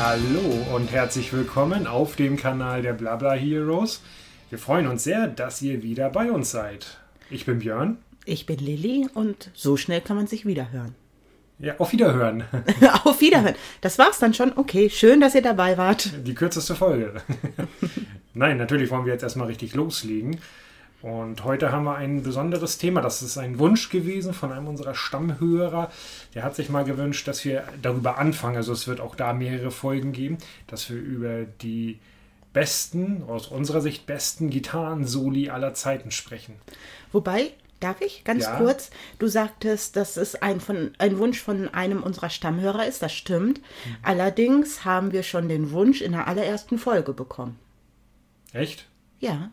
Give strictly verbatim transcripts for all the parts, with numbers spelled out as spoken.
Hallo und herzlich willkommen auf dem Kanal der Blabla Heroes. Wir freuen uns sehr, dass ihr wieder bei uns seid. Ich bin Björn. Ich bin Lilly und so schnell kann man sich wiederhören. Ja, auf Wiederhören. Auf Wiederhören. Das war's dann schon. Okay, schön, dass ihr dabei wart. Die kürzeste Folge. Nein, natürlich wollen wir jetzt erstmal richtig loslegen. Und heute haben wir ein besonderes Thema. Das ist ein Wunsch gewesen von einem unserer Stammhörer. Der hat sich mal gewünscht, dass wir darüber anfangen. Also es wird auch da mehrere Folgen geben, dass wir über die besten, aus unserer Sicht besten Gitarren-Soli aller Zeiten sprechen. Wobei, darf ich ganz Ja. kurz, du sagtest, dass es ein, von, ein Wunsch von einem unserer Stammhörer ist. Das stimmt. Mhm. Allerdings haben wir schon den Wunsch in der allerersten Folge bekommen. Echt? Ja.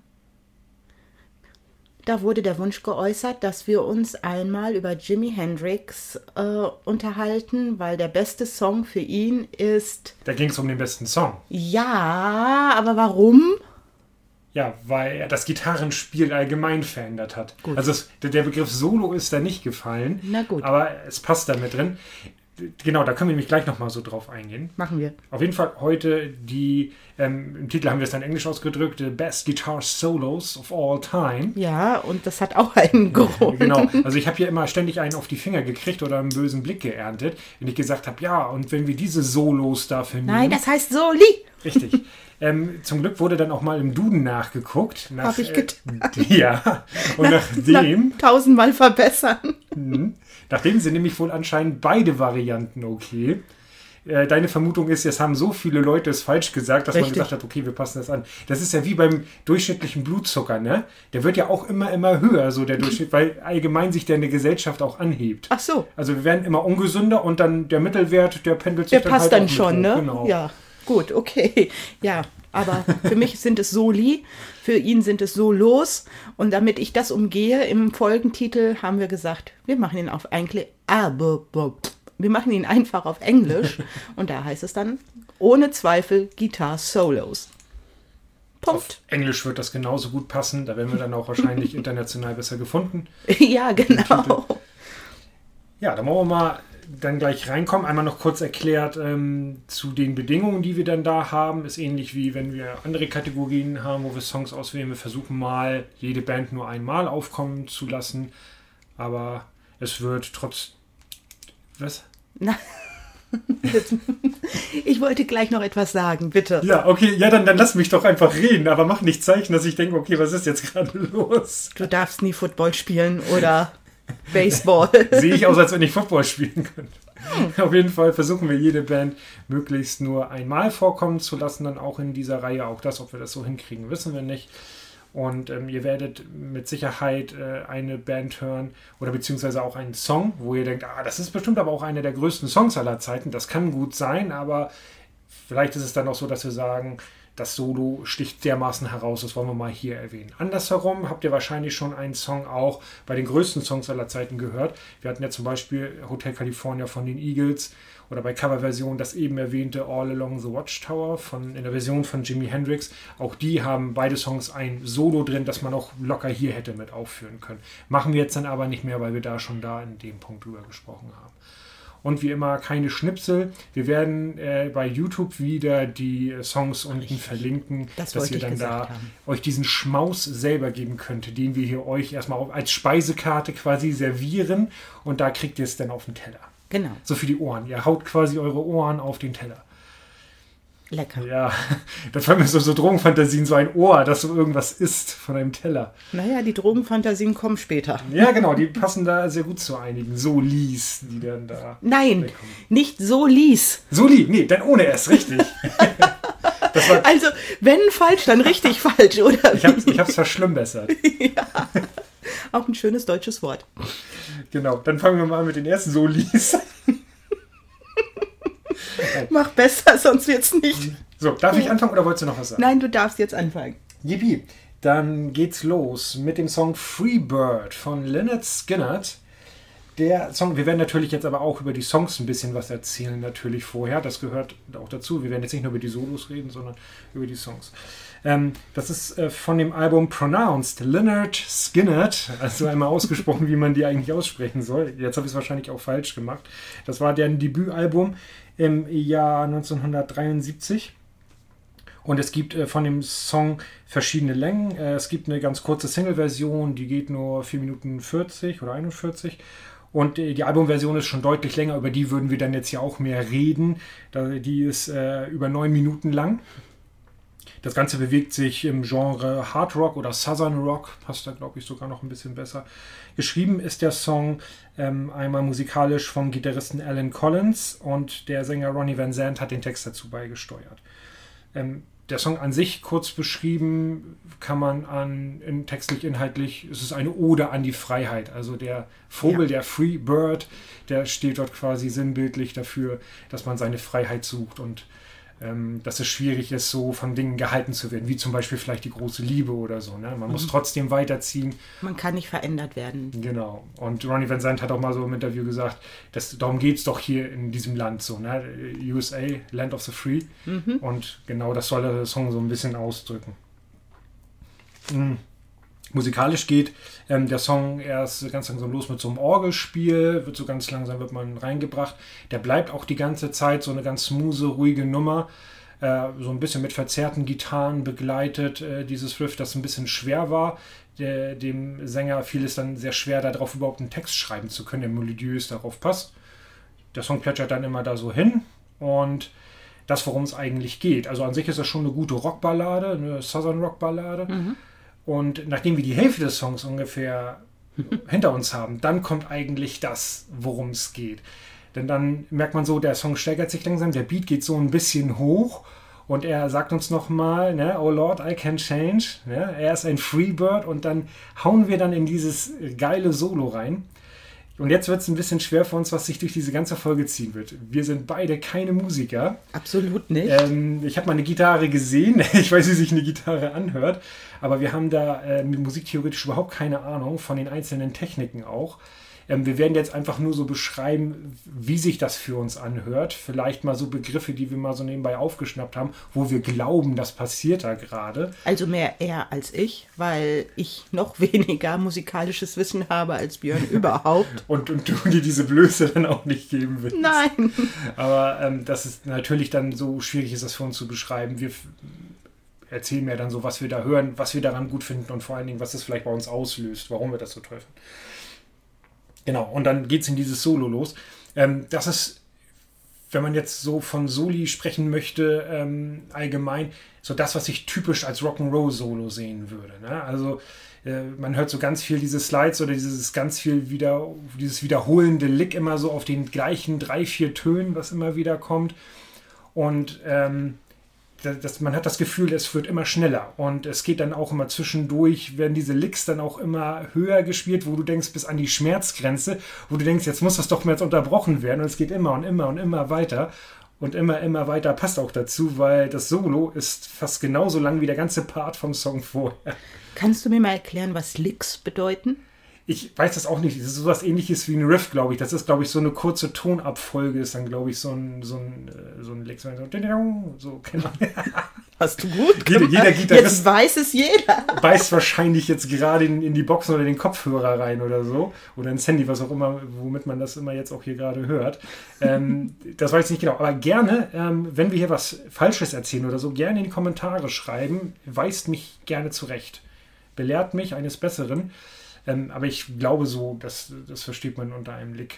Da wurde der Wunsch geäußert, dass wir uns einmal über Jimi Hendrix äh, unterhalten, weil der beste Song für ihn ist... Da ging es um den besten Song. Ja, aber warum? Ja, weil er das Gitarrenspiel allgemein verändert hat. Gut. Also es, der, der Begriff Solo ist da nicht gefallen. Na gut. Aber es passt da mit drin. Genau, da können wir nämlich gleich nochmal so drauf eingehen. Machen wir. Auf jeden Fall heute die, ähm, im Titel haben wir es dann englisch ausgedrückt, The Best Guitar Solos of All Time. Ja, und das hat auch einen Grund. Genau, also ich habe hier immer ständig einen auf die Finger gekriegt oder einen bösen Blick geerntet, wenn ich gesagt habe, ja, und wenn wir diese Solos dafür nehmen. Nein, das heißt Soli. Richtig. ähm, zum Glück wurde dann auch mal im Duden nachgeguckt. Nach, Hab ich getan. Äh, ja, und nachdem... Nach tausendmal verbessern. Mh, nachdem sind nämlich wohl anscheinend beide Varianten okay. Äh, deine Vermutung ist, jetzt haben so viele Leute es falsch gesagt, dass Richtig. man gesagt hat, okay, wir passen das an. Das ist ja wie beim durchschnittlichen Blutzucker, ne? Der wird ja auch immer, immer höher, so der Durchschnitt, weil allgemein sich der in der Gesellschaft auch anhebt. Ach so, Also wir werden immer ungesünder und dann der Mittelwert, der pendelt sich der dann passt halt dann auch mit schon, hoch. ne? Genau. Ja, gut, okay. Ja, aber für mich sind es Soli, für ihn sind es Solos. Und damit ich das umgehe, im Folgentitel haben wir gesagt, wir machen ihn auf eigentlich, wir machen ihn einfach auf Englisch. Und da heißt es dann, ohne Zweifel, Guitar Solos. Punkt. Auf Englisch wird das genauso gut passen, da werden wir dann auch wahrscheinlich international besser gefunden. Ja, genau. Ja, da wollen wir mal dann gleich reinkommen. Einmal noch kurz erklärt ähm, zu den Bedingungen, die wir dann da haben. Ist ähnlich wie wenn wir andere Kategorien haben, wo wir Songs auswählen. Wir versuchen mal, jede Band nur einmal aufkommen zu lassen. Aber es wird trotz... Was? Na, jetzt, ich wollte gleich noch etwas sagen, bitte. Ja, okay, ja, dann, dann lass mich doch einfach reden. Aber mach nicht Zeichen, dass ich denke, okay, was ist jetzt gerade los? Du darfst nie Football spielen oder Baseball. Sehe ich aus, als wenn ich Football spielen könnte. Hm. Auf jeden Fall versuchen wir jede Band möglichst nur einmal vorkommen zu lassen, dann auch in dieser Reihe. Auch das, ob wir das so hinkriegen, wissen wir nicht. Und ähm, ihr werdet mit Sicherheit äh, eine Band hören oder beziehungsweise auch einen Song, wo ihr denkt, ah, das ist bestimmt aber auch einer der größten Songs aller Zeiten. Das kann gut sein, aber vielleicht ist es dann auch so, dass wir sagen, das Solo sticht dermaßen heraus, das wollen wir mal hier erwähnen. Andersherum habt ihr wahrscheinlich schon einen Song auch bei den größten Songs aller Zeiten gehört. Wir hatten ja zum Beispiel Hotel California von den Eagles oder bei Coverversion das eben erwähnte All Along the Watchtower von, in der Version von Jimi Hendrix. Auch die haben beide Songs ein Solo drin, das man auch locker hier hätte mit aufführen können. Machen wir jetzt dann aber nicht mehr, weil wir da schon da in dem Punkt drüber gesprochen haben. Und wie immer keine Schnipsel. Wir werden äh, bei YouTube wieder die äh, Songs unten Richtig. verlinken, Das dass wollte ihr ich dann da gesagt haben. euch diesen Schmaus selber geben könnt, den wir hier euch erstmal auf, als Speisekarte quasi servieren und da kriegt ihr es dann auf den Teller. Genau, So für die Ohren. Ihr haut quasi eure Ohren auf den Teller. lecker. Ja, da fallen mir so, so Drogenfantasien, so ein Ohr, das so irgendwas isst von einem Teller. Naja, die Drogenfantasien kommen später. Ja, genau, die passen da sehr gut zu einigen Solis, die dann da Nein, wegkommen. nicht Solis. Soli, nee, dann ohne S, richtig. Das war, Also, wenn falsch, dann richtig falsch, oder? ich hab's, ich hab's verschlimmbessert. Ja. Auch ein schönes deutsches Wort. Genau, dann fangen wir mal an mit den ersten Solis. Mach besser, sonst wird's nicht. So, darf ich anfangen oder wolltest du noch was sagen? Nein, du darfst jetzt anfangen. Yippie. Dann geht's los mit dem Song Free Bird von Lynyrd Skynyrd. Der Song, wir werden natürlich jetzt aber auch über die Songs ein bisschen was erzählen, natürlich vorher. Das gehört auch dazu. Wir werden jetzt nicht nur über die Solos reden, sondern über die Songs. Ähm, das ist äh, von dem Album Pronounced Lynyrd Skynyrd, also einmal ausgesprochen, wie man die eigentlich aussprechen soll. Jetzt habe ich es wahrscheinlich auch falsch gemacht. Das war deren Debütalbum im Jahr neunzehnhundertdreiundsiebzig. Und es gibt äh, von dem Song verschiedene Längen. Äh, es gibt eine ganz kurze Single-Version, die geht nur vier Minuten vierzig oder einundvierzig. Und äh, die Albumversion ist schon deutlich länger, über die würden wir dann jetzt ja auch mehr reden. Da, die ist äh, über neun Minuten lang. Das Ganze bewegt sich im Genre Hard Rock oder Southern Rock, passt da glaube ich sogar noch ein bisschen besser. Geschrieben ist der Song ähm, einmal musikalisch vom Gitarristen Alan Collins und der Sänger Ronnie Van Zant hat den Text dazu beigesteuert. Ähm, der Song an sich, kurz beschrieben, kann man an in, textlich, inhaltlich, es ist eine Ode an die Freiheit. Also der Vogel, ja. der Free Bird, der steht dort quasi sinnbildlich dafür, dass man seine Freiheit sucht und ähm, dass es schwierig ist, so von Dingen gehalten zu werden, wie zum Beispiel vielleicht die große Liebe oder so. Ne? Man mhm. muss trotzdem weiterziehen. Man kann nicht verändert werden. Genau. Und Ronnie Van Zant hat auch mal so im Interview gesagt, dass, darum geht es doch hier in diesem Land so. Ne? U S A, Land of the Free. Mhm. Und genau das soll der Song so ein bisschen ausdrücken. Mhm. Musikalisch geht ähm, der Song erst ganz langsam los mit so einem Orgelspiel, wird so ganz langsam wird man reingebracht. Der bleibt auch die ganze Zeit so eine ganz smooth, ruhige Nummer, äh, so ein bisschen mit verzerrten Gitarren begleitet, äh, dieses Riff, das ein bisschen schwer war. Der, dem Sänger fiel es dann sehr schwer, darauf überhaupt einen Text schreiben zu können, der melodiös darauf passt. Der Song plätschert dann immer da so hin und das, worum es eigentlich geht. Also an sich ist das schon eine gute Rockballade, eine Southern Rockballade. Mhm. Und nachdem wir die Hälfte des Songs ungefähr hinter uns haben, dann kommt eigentlich das, worum es geht. Denn dann merkt man so, der Song steigert sich langsam, der Beat geht so ein bisschen hoch und er sagt uns nochmal, ne, oh Lord, I can change. Ne, er ist ein Freebird und dann hauen wir dann in dieses geile Solo rein. Und jetzt wird es ein bisschen schwer für uns, was sich durch diese ganze Folge ziehen wird. Wir sind beide keine Musiker. Absolut nicht. Ähm, ich habe mal eine Gitarre gesehen. Ich weiß, wie sich eine Gitarre anhört. Aber wir haben da äh, mit Musik theoretisch überhaupt keine Ahnung von den einzelnen Techniken auch. Ähm, wir werden jetzt einfach nur so beschreiben, wie sich das für uns anhört. Vielleicht mal so Begriffe, die wir mal so nebenbei aufgeschnappt haben, wo wir glauben, das passiert da gerade. Also mehr er als ich, weil ich noch weniger musikalisches Wissen habe als Björn überhaupt. und, und du dir diese Blöße dann auch nicht geben willst. Nein. Aber ähm, das ist natürlich dann so schwierig, ist das für uns zu beschreiben. Wir f- erzählen mir dann so, was wir da hören, was wir daran gut finden und vor allen Dingen, was das vielleicht bei uns auslöst, warum wir das so toll finden. Genau, und dann geht es in dieses Solo los. Ähm, das ist, wenn man jetzt so von Soli sprechen möchte, ähm, allgemein, so das, was ich typisch als Rock'n'Roll-Solo sehen würde. Ne? Also äh, man hört so ganz viel diese Slides oder dieses ganz viel wieder, dieses wiederholende Lick immer so auf den gleichen drei, vier Tönen, was immer wieder kommt. Und ähm, Das, man hat das Gefühl, es wird immer schneller und es geht dann auch immer zwischendurch, werden diese Licks dann auch immer höher gespielt, wo du denkst, bis an die Schmerzgrenze, wo du denkst, jetzt muss das doch mal jetzt unterbrochen werden und es geht immer und immer und immer weiter und immer, immer weiter passt auch dazu, weil das Solo ist fast genauso lang wie der ganze Part vom Song vorher. Kannst du mir mal erklären, was Licks bedeuten? Ich weiß das auch nicht. Das ist sowas Ähnliches wie ein Riff, glaube ich. Das ist, glaube ich, so eine kurze Tonabfolge. Ist dann, glaube ich, so ein, so ein, so ein Lick. So, so genau. Hast du gut gemacht. Jeder, jeder Gitarrist jetzt weiß es jeder. Beißt wahrscheinlich jetzt gerade in, in die Boxen oder den Kopfhörer rein oder so. Oder ins Handy, was auch immer, womit man das immer jetzt auch hier gerade hört. Ähm, das weiß ich nicht genau. Aber gerne, ähm, wenn wir hier was Falsches erzählen oder so, gerne in die Kommentare schreiben. Weist mich gerne zurecht. Belehrt mich eines Besseren. Ähm, aber ich glaube so, das, das versteht man unter einem Lick.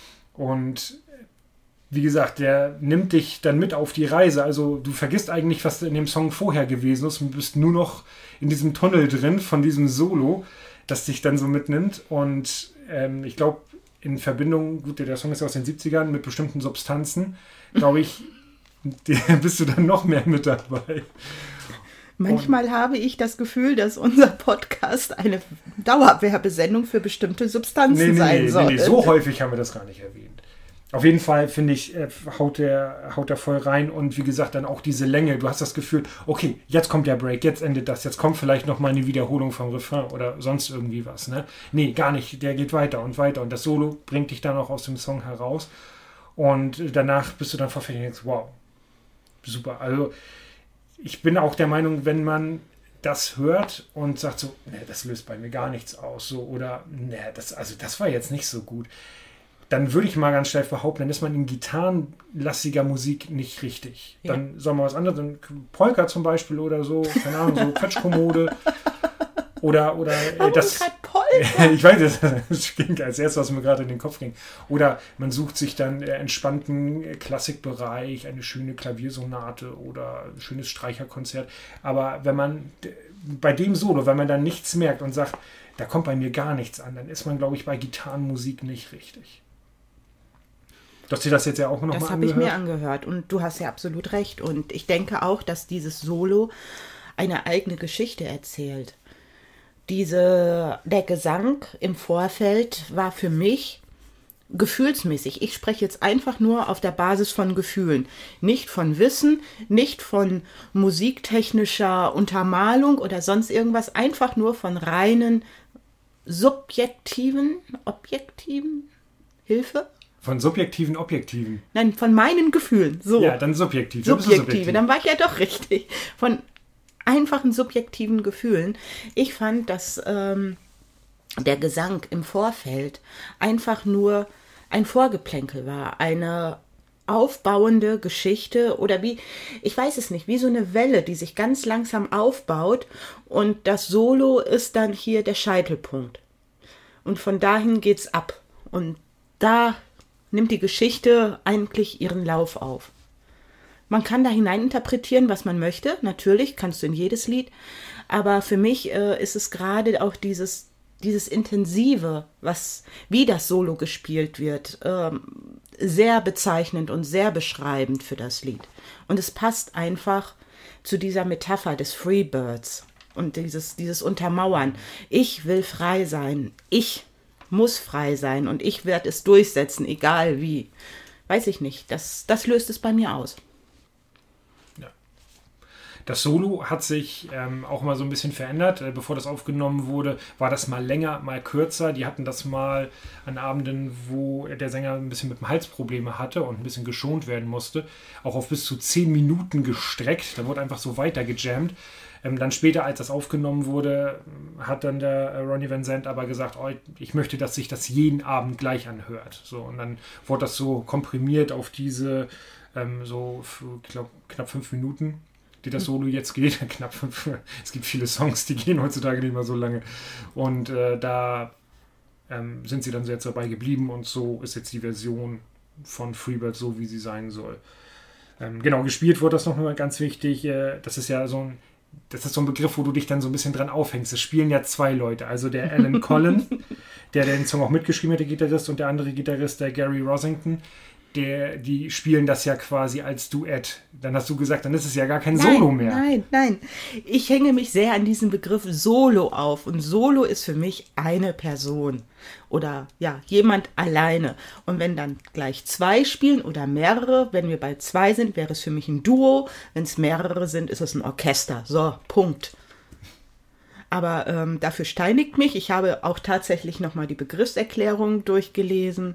Und wie gesagt, der nimmt dich dann mit auf die Reise. Also du vergisst eigentlich, was in dem Song vorher gewesen ist und bist nur noch in diesem Tunnel drin von diesem Solo, das dich dann so mitnimmt. Und ähm, ich glaube, in Verbindung, gut, der Song ist ja aus den siebzigern, mit bestimmten Substanzen, glaube ich, bist du dann noch mehr mit dabei. Manchmal und habe ich das Gefühl, dass unser Podcast eine Dauerwerbesendung für bestimmte Substanzen nee, nee, sein nee, soll. Nee, nee, so häufig haben wir das gar nicht erwähnt. Auf jeden Fall, finde ich, haut der, haut der voll rein und wie gesagt, dann auch diese Länge. Du hast das Gefühl, okay, jetzt kommt der Break, jetzt endet das, jetzt kommt vielleicht nochmal eine Wiederholung vom Refrain oder sonst irgendwie was. Ne? Nee, gar nicht, der geht weiter und weiter und das Solo bringt dich dann auch aus dem Song heraus und danach bist du dann verfällt und denkst, wow, super. Also ich bin auch der Meinung, wenn man das hört und sagt so, ne, das löst bei mir gar nichts aus, so oder ne, das, also das war jetzt nicht so gut, dann würde ich mal ganz steif behaupten, dann ist man in gitarrenlastiger Musik nicht richtig. Ja. Dann soll man was anderes, dann Polka zum Beispiel oder so, keine Ahnung, so Quetschkommode. Oder, oder Warum das. gerade Polka? Ich weiß, das ging als erstes, was mir gerade in den Kopf ging. Oder man sucht sich dann äh, entspannten Klassikbereich, eine schöne Klaviersonate oder ein schönes Streicherkonzert. Aber wenn man d- bei dem Solo, wenn man dann nichts merkt und sagt, da kommt bei mir gar nichts an, dann ist man, glaube ich, bei Gitarrenmusik nicht richtig. Du hast dir das jetzt ja auch noch Das mal habe ich angehört? mir angehört und du hast ja absolut recht. Und ich denke auch, dass dieses Solo eine eigene Geschichte erzählt. Diese, der Gesang im Vorfeld war für mich gefühlsmäßig. Ich spreche jetzt einfach nur auf der Basis von Gefühlen. Nicht von Wissen, nicht von musiktechnischer Untermalung oder sonst irgendwas. Einfach nur von reinen subjektiven, objektiven, Hilfe? Von subjektiven, objektiven. Nein, von meinen Gefühlen. So. Ja, dann subjektiv. Dann bist du Subjektive, subjektiv. dann war ich ja doch richtig. Von einfachen subjektiven Gefühlen. Ich fand, dass ähm, der Gesang im Vorfeld einfach nur ein Vorgeplänkel war, eine aufbauende Geschichte oder wie, ich weiß es nicht, wie so eine Welle, die sich ganz langsam aufbaut und das Solo ist dann hier der Scheitelpunkt. Und von dahin geht's ab. Und da nimmt die Geschichte eigentlich ihren Lauf auf. Man kann da hineininterpretieren, was man möchte. Natürlich kannst du in jedes Lied. Aber für mich äh, ist es gerade auch dieses, dieses Intensive, was, wie das Solo gespielt wird, ähm, sehr bezeichnend und sehr beschreibend für das Lied. Und es passt einfach zu dieser Metapher des Freebirds und dieses, dieses Untermauern. Ich will frei sein. Ich muss frei sein und ich werde es durchsetzen, egal wie. Weiß ich nicht. Das, das löst es bei mir aus. Das Solo hat sich ähm, auch mal so ein bisschen verändert. Äh, bevor das aufgenommen wurde, war das mal länger, mal kürzer. Die hatten das mal an Abenden, wo der Sänger ein bisschen mit dem Hals Probleme hatte und ein bisschen geschont werden musste, auch auf bis zu zehn Minuten gestreckt. Da wurde einfach so weiter gejammt. Ähm, dann später, als das aufgenommen wurde, hat dann der äh, Ronnie Van Zant aber gesagt, oh, ich möchte, dass sich das jeden Abend gleich anhört. So, und dann wurde das so komprimiert auf diese ähm, so, ich glaube, knapp fünf Minuten. Die das Solo jetzt geht, knapp fünf. Es gibt viele Songs, die gehen heutzutage nicht mehr so lange. Und äh, da ähm, sind sie dann jetzt dabei geblieben und so ist jetzt die Version von Freebird so, wie sie sein soll. Ähm, genau, gespielt wurde das noch mal ganz wichtig. Äh, das ist ja so ein, das ist so ein Begriff, wo du dich dann so ein bisschen dran aufhängst. Es spielen ja zwei Leute, also der Alan Collin, der den Song auch mitgeschrieben hat, der Gitarrist, und der andere Gitarrist, der Gary Rossington. Der, die spielen das ja quasi als Duett. Dann hast du gesagt, dann ist es ja gar kein Nein, Solo mehr. Nein, nein. Ich hänge mich sehr an diesem Begriff Solo auf. Und Solo ist für mich eine Person. Oder ja, jemand alleine. Und wenn dann gleich zwei spielen oder mehrere, wenn wir bei zwei sind, wäre es für mich ein Duo. Wenn es mehrere sind, ist es ein Orchester. So, Punkt. Aber ähm, dafür steinigt mich. Ich habe auch tatsächlich nochmal die Begriffserklärung durchgelesen.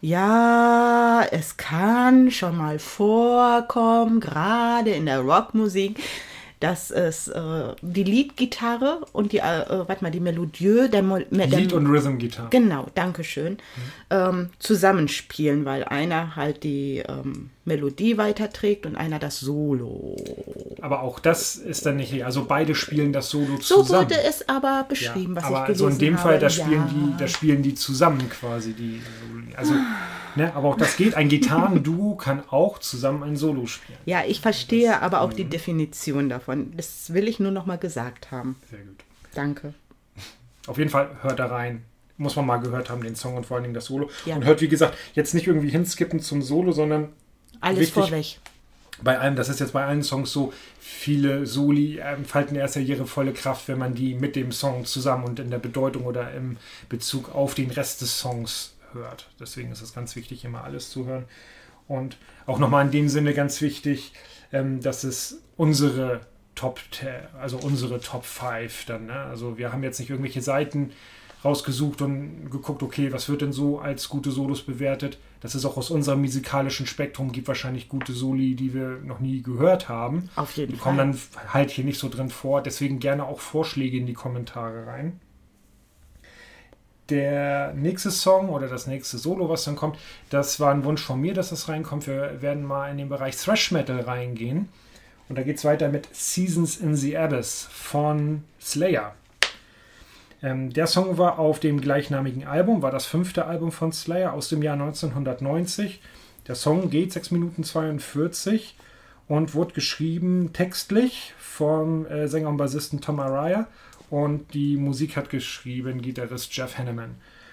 Ja, es kann schon mal vorkommen, gerade in der Rockmusik, dass es äh, die Leadgitarre und die, äh, warte mal, die Melodieux, der, Mo- der Lead- und Rhythm-Gitarre. Genau, danke schön. Mhm. Ähm, zusammenspielen, weil einer halt die ähm, Melodie weiterträgt und einer das Solo. Aber auch das ist dann nicht, also beide spielen das Solo So zusammen. wurde es aber beschrieben, ja, was ich aber gelesen so in dem habe. Fall, da spielen, ja. die, da spielen die zusammen quasi. Die, also, ne, aber auch das geht. Ein Gitarrenduo kann auch zusammen ein Solo spielen. Ja, ich verstehe das, aber auch ähm, die Definition davon. Das will ich nur noch mal gesagt haben. Sehr gut. Danke. Auf jeden Fall hört da rein. Muss man mal gehört haben, den Song und vor allen Dingen das Solo. Ja. Und hört, wie gesagt, jetzt nicht irgendwie hinskippen zum Solo, sondern Alles wichtig, vorweg. Bei allem, das ist jetzt bei allen Songs so, viele Soli entfalten erst ja ihre volle Kraft, wenn man die mit dem Song zusammen und in der Bedeutung oder im Bezug auf den Rest des Songs hört. Deswegen ist es ganz wichtig, immer alles zu hören. Und auch nochmal in dem Sinne ganz wichtig, ähm, dass es unsere Top, also unsere Top fünf dann, ne? Also wir haben jetzt nicht irgendwelche Seiten rausgesucht und geguckt, okay, was wird denn so als gute Solos bewertet? Das ist auch aus unserem musikalischen Spektrum, gibt wahrscheinlich gute Soli, die wir noch nie gehört haben. Auf jeden die Fall. kommen dann halt hier nicht so drin vor, deswegen gerne auch Vorschläge in die Kommentare rein. der nächste Song oder das nächste Solo, was dann kommt, das war ein Wunsch von mir, dass das reinkommt. Wir werden mal in den Bereich Thrash Metal reingehen. Und da geht es weiter mit Seasons in the Abyss von Slayer. Ähm, der Song war auf dem gleichnamigen Album, war das fünfte Album von Slayer aus dem Jahr neunzehnhundertneunzig. Der Song geht sechs Minuten zweiundvierzig und wurde geschrieben textlich vom äh, Sänger und Bassisten Tom Araya. Und die Musik hat geschrieben Gitarrist Jeff Hanneman.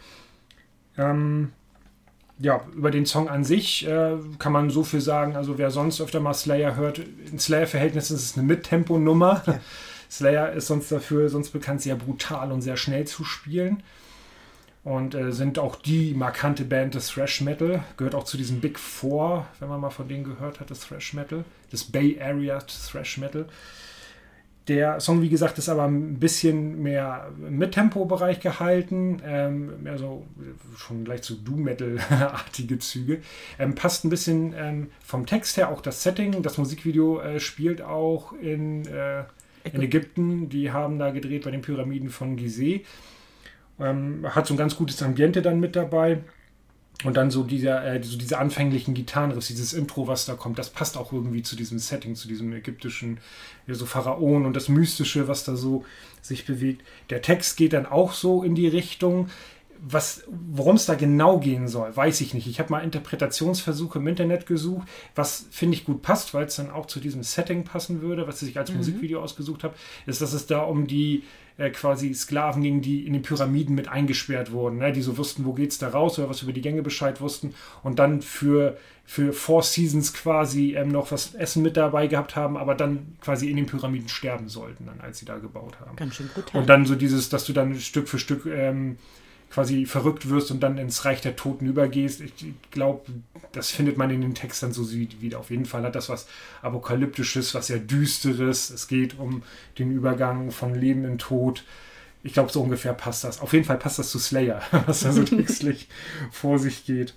Ähm, ja, über den Song an sich äh, kann man so viel sagen. Also wer sonst öfter mal Slayer hört, in Slayer-Verhältnissen ist es eine Mittempo-Nummer. Ja. Slayer ist sonst dafür sonst bekannt, sehr brutal und sehr schnell zu spielen. Und äh, sind auch die markante Band des Thrash Metal. Gehört auch zu diesem Big Four, wenn man mal von denen gehört hat, des Thrash Metal. Des Bay Area Thrash Metal. Der Song, wie gesagt, ist aber ein bisschen mehr im Mittempo-Bereich gehalten, ähm, mehr so schon gleich so Doom-Metal-artige Züge. Ähm, passt ein bisschen ähm, vom Text her, auch das Setting. Das Musikvideo äh, spielt auch in, äh, in Ägypten. Die haben da gedreht bei den Pyramiden von Gizeh. Ähm, hat so ein ganz gutes Ambiente dann mit dabei. Und dann so, dieser, äh, so diese anfänglichen Gitarrenriffs, dieses Intro, was da kommt, das passt auch irgendwie zu diesem Setting, zu diesem ägyptischen, ja, so Pharaonen und das Mystische, was da so sich bewegt. Der Text geht dann auch so in die Richtung, was, worum es da genau gehen soll, weiß ich nicht. Ich habe mal Interpretationsversuche im Internet gesucht, was finde ich gut passt, weil es dann auch zu diesem Setting passen würde, was ich als mhm. Musikvideo ausgesucht habe, ist, dass es da um die äh, quasi Sklaven ging, die in den Pyramiden mit eingesperrt wurden, ne? Die so wussten, wo geht's da raus oder was über die Gänge Bescheid wussten und dann für, für Four Seasons quasi ähm, noch was Essen mit dabei gehabt haben, aber dann quasi in den Pyramiden sterben sollten, dann, als sie da gebaut haben. Ganz schön brutal. Und dann so dieses, dass du dann Stück für Stück ähm, quasi verrückt wirst und dann ins Reich der Toten übergehst. Ich glaube, das findet man in den Texten so wieder. Auf jeden Fall hat das was Apokalyptisches, was sehr Düsteres. Es geht um den Übergang von Leben in Tod. Ich glaube, so ungefähr passt das. Auf jeden Fall passt das zu Slayer, was da so textlich vor sich geht.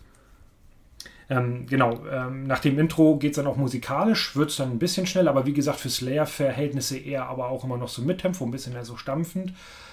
Ähm, genau, ähm, nach dem Intro geht es dann auch musikalisch, wird es dann ein bisschen schnell, aber wie gesagt, für Slayer-Verhältnisse eher aber auch immer noch so mit Tempo, ein bisschen mehr so stampfend.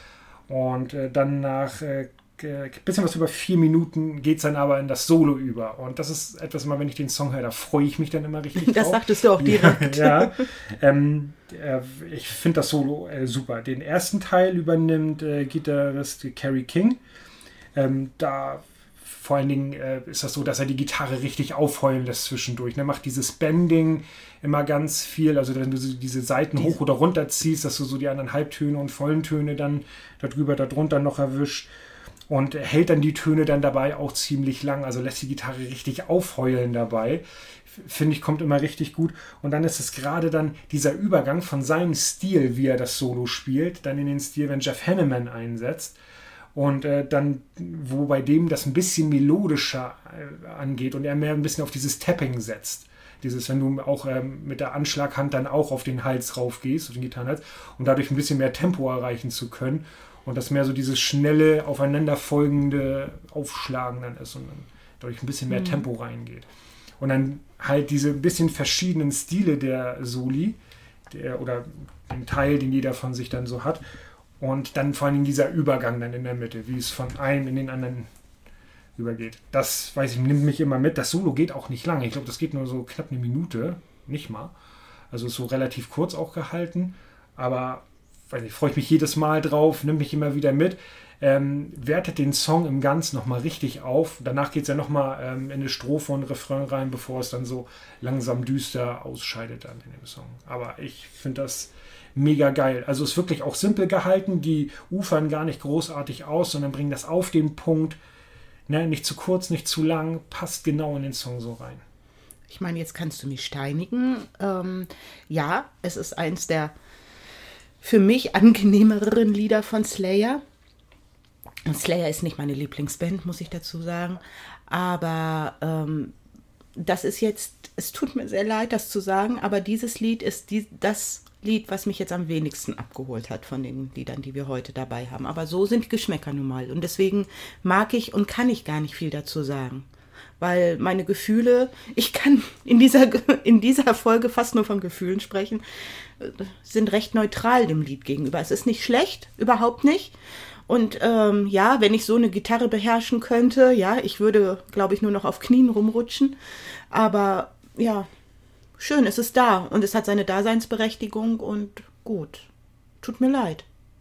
Und äh, dann nach äh, ein bisschen was über vier Minuten geht es dann aber in das Solo über. Und das ist etwas, immer wenn ich den Song höre, da freue ich mich dann immer richtig drauf. Das sagtest du auch direkt. Ja, ja. Ähm, äh, ich finde das Solo äh, super. Den ersten Teil übernimmt äh, Gitarrist Kerry King. Ähm, da vor allen Dingen äh, ist das so, dass er die Gitarre richtig aufheulen lässt zwischendurch. Er macht dieses Bending immer ganz viel. Also wenn du diese Seiten diese. hoch oder runter ziehst, dass du so die anderen Halbtöne und vollen Töne dann darüber, darunter noch erwischt. Und hält dann die Töne dann dabei auch ziemlich lang, also lässt die Gitarre richtig aufheulen dabei. Finde ich, kommt immer richtig gut. Und dann ist es gerade dann dieser Übergang von seinem Stil, wie er das Solo spielt, dann in den Stil, wenn Jeff Hanneman einsetzt. Und äh, dann, wo bei dem das ein bisschen melodischer äh, angeht und er mehr ein bisschen auf dieses Tapping setzt. Dieses, wenn du auch ähm, mit der Anschlaghand dann auch auf den Hals rauf gehst, auf den Gitarrenhals, um dadurch ein bisschen mehr Tempo erreichen zu können. Und das mehr so dieses schnelle, aufeinanderfolgende Aufschlagen dann ist und dann dadurch ein bisschen mehr mhm. Tempo reingeht. Und dann halt diese bisschen verschiedenen Stile der Soli, der, oder den Teil, den jeder von sich dann so hat. Und dann vor allem dieser Übergang dann in der Mitte, wie es von einem in den anderen übergeht. Das, weiß ich, nimmt mich immer mit. Das Solo geht auch nicht lange. Ich glaube, das geht nur so knapp eine Minute, nicht mal. Also ist so relativ kurz auch gehalten. Aber weiß nicht, freue ich mich jedes Mal drauf, nimmt mich immer wieder mit, ähm, wertet den Song im Ganzen nochmal richtig auf. Danach geht es ja nochmal ähm, in eine Strophe und Refrain rein, bevor es dann so langsam düster ausscheidet dann in dem Song. Aber ich finde das mega geil. Also ist wirklich auch simpel gehalten, die ufern gar nicht großartig aus, sondern bringen das auf den Punkt, ne, nicht zu kurz, nicht zu lang, passt genau in den Song so rein. Ich meine, jetzt kannst du mich steinigen. Ähm, ja, es ist eins der für mich angenehmeren Lieder von Slayer. Und Slayer ist nicht meine Lieblingsband, muss ich dazu sagen. Aber ähm, das ist jetzt, es tut mir sehr leid, das zu sagen, aber dieses Lied ist die, das Lied, was mich jetzt am wenigsten abgeholt hat von den Liedern, die wir heute dabei haben. Aber so sind die Geschmäcker nun mal. Und deswegen mag ich und kann ich gar nicht viel dazu sagen. Weil meine Gefühle, ich kann in dieser, in dieser Folge fast nur von Gefühlen sprechen, sind recht neutral dem Lied gegenüber. Es ist nicht schlecht, überhaupt nicht. Und ähm, ja, wenn ich so eine Gitarre beherrschen könnte, ja, ich würde, glaube ich, nur noch auf Knien rumrutschen. Aber ja, schön, es ist da und es hat seine Daseinsberechtigung und gut. Tut mir leid.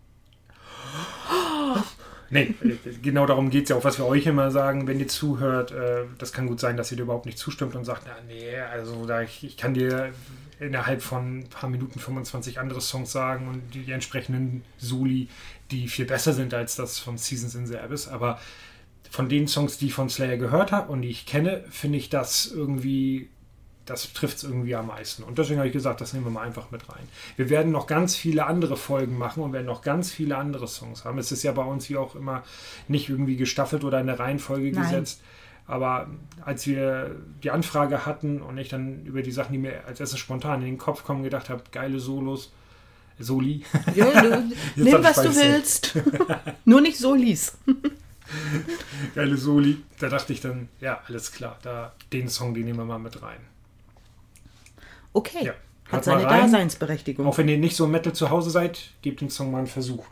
Nee, genau darum geht es ja auch, was wir euch immer sagen, wenn ihr zuhört. Äh, das kann gut sein, dass ihr dir überhaupt nicht zustimmt und sagt, na, nee, also da ich, ich kann dir innerhalb von ein paar Minuten fünfundzwanzig andere Songs sagen und die, die entsprechenden Soli, die viel besser sind als das von Seasons in the Abyss. Aber von den Songs, die ich von Slayer gehört habe und die ich kenne, finde ich das irgendwie, das trifft es irgendwie am meisten. Und deswegen habe ich gesagt, das nehmen wir mal einfach mit rein. Wir werden noch ganz viele andere Folgen machen und werden noch ganz viele andere Songs haben. Es ist ja bei uns wie auch immer nicht irgendwie gestaffelt oder in eine Reihenfolge Nein. gesetzt. Aber als wir die Anfrage hatten und ich dann über die Sachen, die mir als erstes spontan in den Kopf kommen, gedacht habe, geile Solos, Soli. Ja, du, nimm, was du willst. Nur nicht Solis. Geile Soli. Da dachte ich dann, ja, alles klar, da den Song, den nehmen wir mal mit rein. Okay, Ja, hat hört seine mal rein. Daseinsberechtigung. Auch wenn ihr nicht so Metal zu Hause seid, gebt dem Song mal einen Versuch.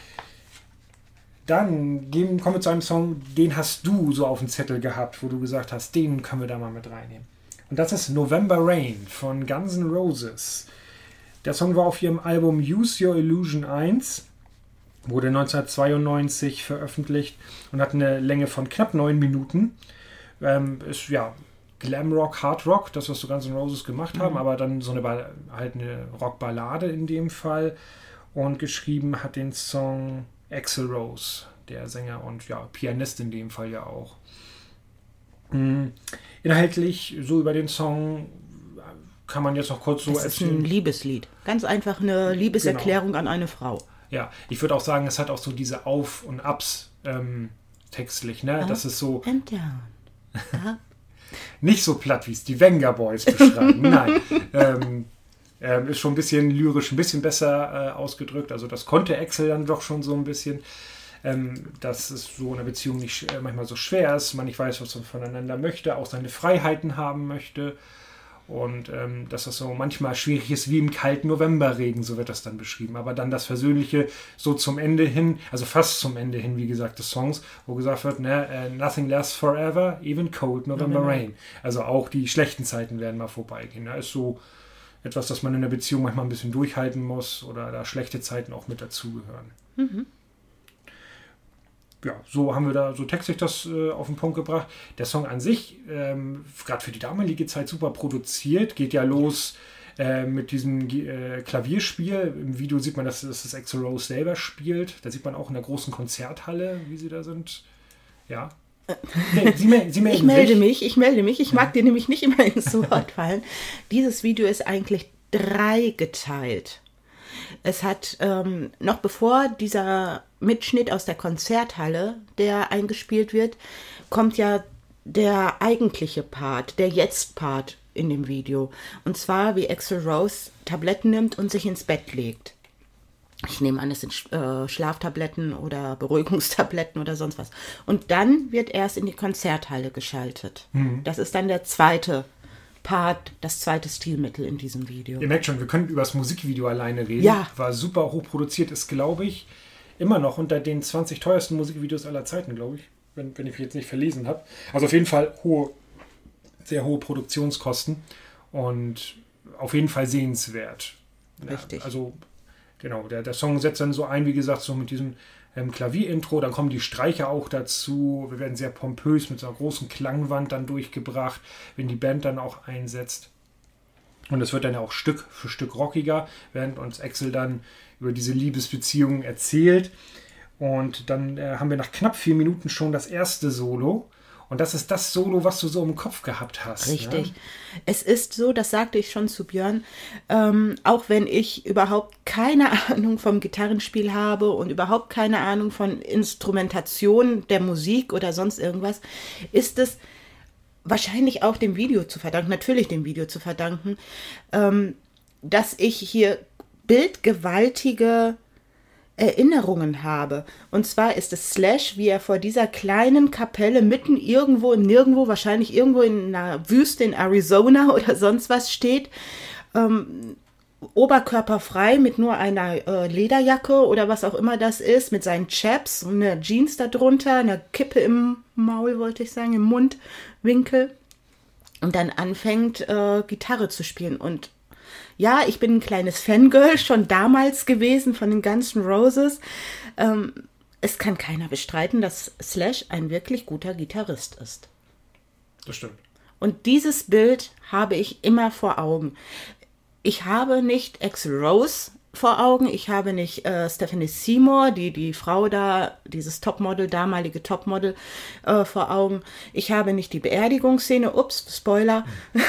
Dann gehen, kommen wir zu einem Song, den hast du so auf dem Zettel gehabt, wo du gesagt hast, den können wir da mal mit reinnehmen. Und das ist November Rain von Guns N' Roses. Der Song war auf ihrem Album Use Your Illusion eins, wurde neunzehnhundertzweiundneunzig veröffentlicht und hat eine Länge von knapp neun Minuten. Ähm, ist ja Glamrock, Hardrock, das was so Guns N' Roses gemacht haben, mhm. aber dann so eine Ball- halt eine Rockballade in dem Fall. Und geschrieben hat den Song Axl Rose, der Sänger und ja Pianist in dem Fall ja auch. Mhm. Inhaltlich so über den Song kann man jetzt noch kurz so das ist erzählen. ein Liebeslied. Ganz einfach eine Liebeserklärung genau. an eine Frau. Ja, ich würde auch sagen, es hat auch so diese Auf- und Abs ähm, textlich, ne? Up Das ist so and down. Up. Nicht so platt, wie es die Venga Boys beschreiben. Nein. Ähm, ähm, ist schon ein bisschen lyrisch, ein bisschen besser äh, ausgedrückt. Also das konnte Axl dann doch schon so ein bisschen. Ähm, dass es so in einer Beziehung nicht äh, manchmal so schwer ist. Man nicht weiß, was man voneinander möchte, auch seine Freiheiten haben möchte. Und ähm, dass das so manchmal schwierig ist wie im kalten Novemberregen, so wird das dann beschrieben. Aber dann das Versöhnliche so zum Ende hin, also fast zum Ende hin, wie gesagt, des Songs, wo gesagt wird, ne, uh, nothing lasts forever, even cold November mhm. rain. Also auch die schlechten Zeiten werden mal vorbeigehen. Da ist so etwas, das man in der Beziehung manchmal ein bisschen durchhalten muss oder da schlechte Zeiten auch mit dazugehören. Mhm. Ja, so haben wir da so textlich das äh, auf den Punkt gebracht. Der Song an sich, ähm, gerade für die damalige Zeit super produziert, geht ja los äh, mit diesem äh, Klavierspiel. Im Video sieht man, dass, dass das Axl Rose selber spielt. Da sieht man auch in der großen Konzerthalle, wie sie da sind. Ja. Nee, sie, sie melden ich melde sich. mich, ich melde mich. Ich mag ja. dir nämlich nicht immer ins Wort fallen. Dieses Video ist eigentlich dreigeteilt. Es hat ähm, noch bevor dieser Mitschnitt aus der Konzerthalle, der eingespielt wird, kommt ja der eigentliche Part, der Jetzt-Part in dem Video. Und zwar, wie Axl Rose Tabletten nimmt und sich ins Bett legt. Ich nehme an, es sind äh, Schlaftabletten oder Beruhigungstabletten oder sonst was. Und dann wird erst in die Konzerthalle geschaltet. Mhm. Das ist dann der zweite Part, das zweite Stilmittel in diesem Video. Ihr merkt schon, wir können über das Musikvideo alleine reden. Ja. War super hoch produziert, ist, glaube ich, immer noch unter den zwanzig teuersten Musikvideos aller Zeiten, glaube ich, wenn, wenn ich mich jetzt nicht verlesen habe. Also auf jeden Fall hohe, sehr hohe Produktionskosten und auf jeden Fall sehenswert. Richtig. Ja, also genau, der, der Song setzt dann so ein, wie gesagt, so mit diesem ähm, Klavierintro, dann kommen die Streicher auch dazu, wir werden sehr pompös mit so einer großen Klangwand dann durchgebracht, wenn die Band dann auch einsetzt. Und es wird dann auch Stück für Stück rockiger, während uns Axl dann über diese Liebesbeziehung erzählt. Und dann äh, haben wir nach knapp vier Minuten schon das erste Solo. Und das ist das Solo, was du so im Kopf gehabt hast. Richtig. Ne? Es ist so, das sagte ich schon zu Björn, ähm, auch wenn ich überhaupt keine Ahnung vom Gitarrenspiel habe und überhaupt keine Ahnung von Instrumentation der Musik oder sonst irgendwas, ist es wahrscheinlich auch dem Video zu verdanken, natürlich dem Video zu verdanken, ähm, dass ich hier bildgewaltige Erinnerungen habe. Und zwar ist es Slash, wie er vor dieser kleinen Kapelle mitten irgendwo, nirgendwo, wahrscheinlich irgendwo in einer Wüste in Arizona oder sonst was steht, ähm, oberkörperfrei mit nur einer äh, Lederjacke oder was auch immer das ist, mit seinen Chaps und einer Jeans darunter, einer Kippe im Maul, wollte ich sagen, im Mundwinkel und dann anfängt, äh, Gitarre zu spielen. Und ja, ich bin ein kleines Fangirl schon damals gewesen von den Guns N' Roses. Ähm, es kann keiner bestreiten, dass Slash ein wirklich guter Gitarrist ist. Das stimmt. Und dieses Bild habe ich immer vor Augen. Ich habe nicht Axl Rose vor Augen, ich habe nicht äh, Stephanie Seymour, die, die Frau da, dieses Topmodel, damalige Topmodel äh, vor Augen. Ich habe nicht die Beerdigungsszene, ups, Spoiler,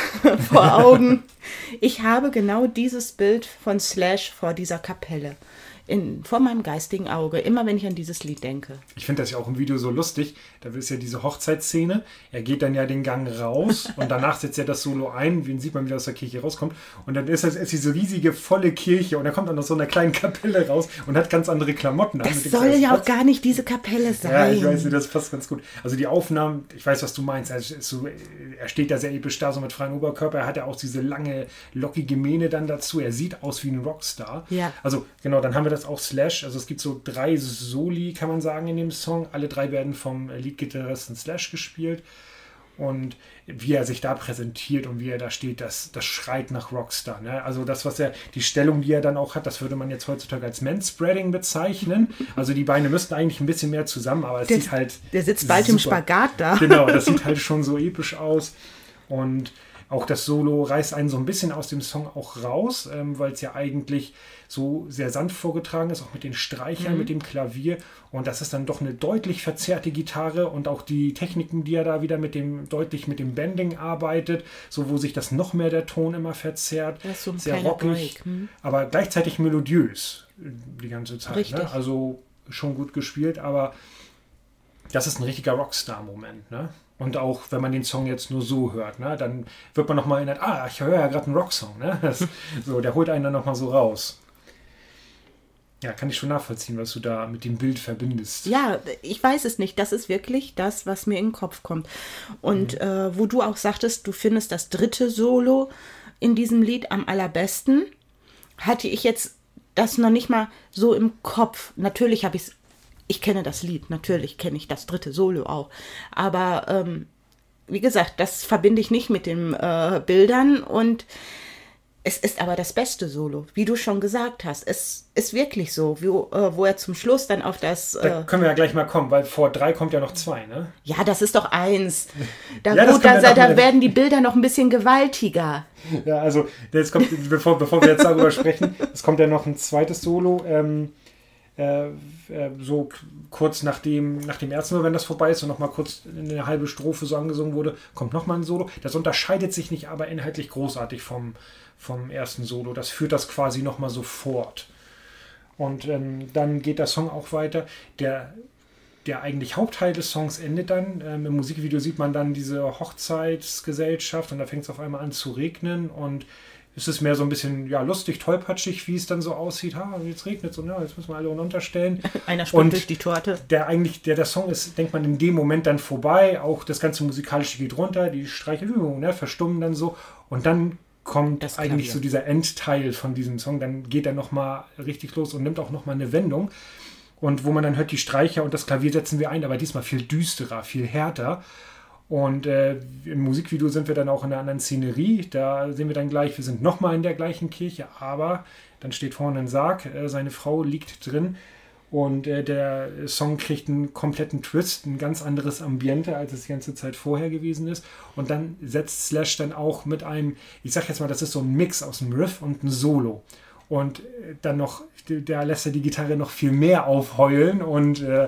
vor Augen. Ich habe genau dieses Bild von Slash vor dieser Kapelle. In, vor meinem geistigen Auge, immer wenn ich an dieses Lied denke. Ich finde das ja auch im Video so lustig. Da ist ja diese Hochzeitsszene. Er geht dann ja den Gang raus und danach setzt er das Solo ein. Wie sieht man, wie er aus der Kirche rauskommt. Und dann ist das ist diese riesige, volle Kirche und er kommt dann aus so einer kleinen Kapelle raus und hat ganz andere Klamotten an. Das soll ja auch gar nicht diese Kapelle sein. Ja, ich weiß nicht, das passt ganz gut. Also die Aufnahmen, ich weiß, was du meinst. Also so, er steht da sehr episch da, so mit freiem Oberkörper. Er hat ja auch diese lange, lockige Mähne dann dazu. Er sieht aus wie ein Rockstar. Ja. Also genau, dann haben wir das auch Slash, also es gibt so drei Soli, kann man sagen, in dem Song. Alle drei werden vom Leadgitarristen Slash gespielt. Und wie er sich da präsentiert und wie er da steht, das, das schreit nach Rockstar. Ne? Also das, was er, die Stellung, die er dann auch hat, das würde man jetzt heutzutage als Manspreading bezeichnen. Also die Beine müssten eigentlich ein bisschen mehr zusammen, aber es der, sieht halt... Der sitzt bald super. im Spagat da. Genau, das sieht halt schon so episch aus. Und auch das Solo reißt einen so ein bisschen aus dem Song auch raus, ähm, weil es ja eigentlich so sehr sanft vorgetragen ist, auch mit den Streichern, mhm. mit dem Klavier. Und das ist dann doch eine deutlich verzerrte Gitarre und auch die Techniken, die er da wieder mit dem, deutlich mit dem Bending arbeitet, so wo sich das noch mehr der Ton immer verzerrt. Das ist so ein sehr rockig, hm. aber gleichzeitig melodiös die ganze Zeit. Richtig. Ne? Also schon gut gespielt, aber das ist ein richtiger Rockstar-Moment, ne? Und auch, wenn man den Song jetzt nur so hört, ne, dann wird man nochmal erinnert, ah, ich höre ja gerade einen Rocksong. Ne? Das, so, der holt einen dann nochmal so raus. Ja, kann ich schon nachvollziehen, was du da mit dem Bild verbindest. Ja, ich weiß es nicht. Das ist wirklich das, was mir in den Kopf kommt. Und mhm. äh, wo du auch sagtest, du findest das dritte Solo in diesem Lied am allerbesten, hatte ich jetzt das noch nicht mal so im Kopf. Natürlich habe ich es Ich kenne das Lied, natürlich kenne ich das dritte Solo auch. Aber ähm, wie gesagt, das verbinde ich nicht mit den äh, Bildern und es ist aber das beste Solo, wie du schon gesagt hast. Es ist wirklich so, wo, äh, wo er zum Schluss dann auf das... Äh, da können wir ja gleich mal kommen, weil vor drei kommt ja noch zwei, ne? Ja, das ist doch eins. Da, ja, gut, da, da, da werden die Bilder noch ein bisschen gewaltiger. Ja, also jetzt kommt, bevor, bevor wir jetzt darüber sprechen, es kommt ja noch ein zweites Solo, ähm, Äh, äh, so k- kurz nach dem, nach dem ersten Mal, wenn das vorbei ist und nochmal kurz eine halbe Strophe so angesungen wurde, kommt nochmal ein Solo. Das unterscheidet sich nicht aber inhaltlich großartig vom, vom ersten Solo. Das führt das quasi nochmal so fort. Und ähm, dann geht der Song auch weiter. Der, der eigentlich Hauptteil des Songs endet dann. Ähm, Im Musikvideo sieht man dann diese Hochzeitsgesellschaft und da fängt es auf einmal an zu regnen und es ist mehr so ein bisschen ja, lustig, tollpatschig, wie es dann so aussieht. Ha, jetzt regnet es und ja, jetzt müssen wir alle unterstellen. Einer springt durch die Torte. Der eigentlich, der, der Song ist, denkt man, in dem Moment dann vorbei. Auch das ganze Musikalische geht runter, die Streicher ne, verstummen dann so. Und dann kommt das eigentlich so dieser Endteil von diesem Song. Dann geht er nochmal richtig los und nimmt auch nochmal eine Wendung. Und wo man dann hört, die Streicher und das Klavier setzen wir ein, aber diesmal viel düsterer, viel härter. Und äh, im Musikvideo sind wir dann auch in einer anderen Szenerie. Da sehen wir dann gleich, wir sind nochmal in der gleichen Kirche, aber dann steht vorne ein Sarg, äh, seine Frau liegt drin und äh, der Song kriegt einen kompletten Twist, ein ganz anderes Ambiente, als es die ganze Zeit vorher gewesen ist. Und dann setzt Slash dann auch mit einem, ich sag jetzt mal, das ist so ein Mix aus einem Riff und einem Solo. Und äh, dann noch, da lässt er die Gitarre noch viel mehr aufheulen und äh,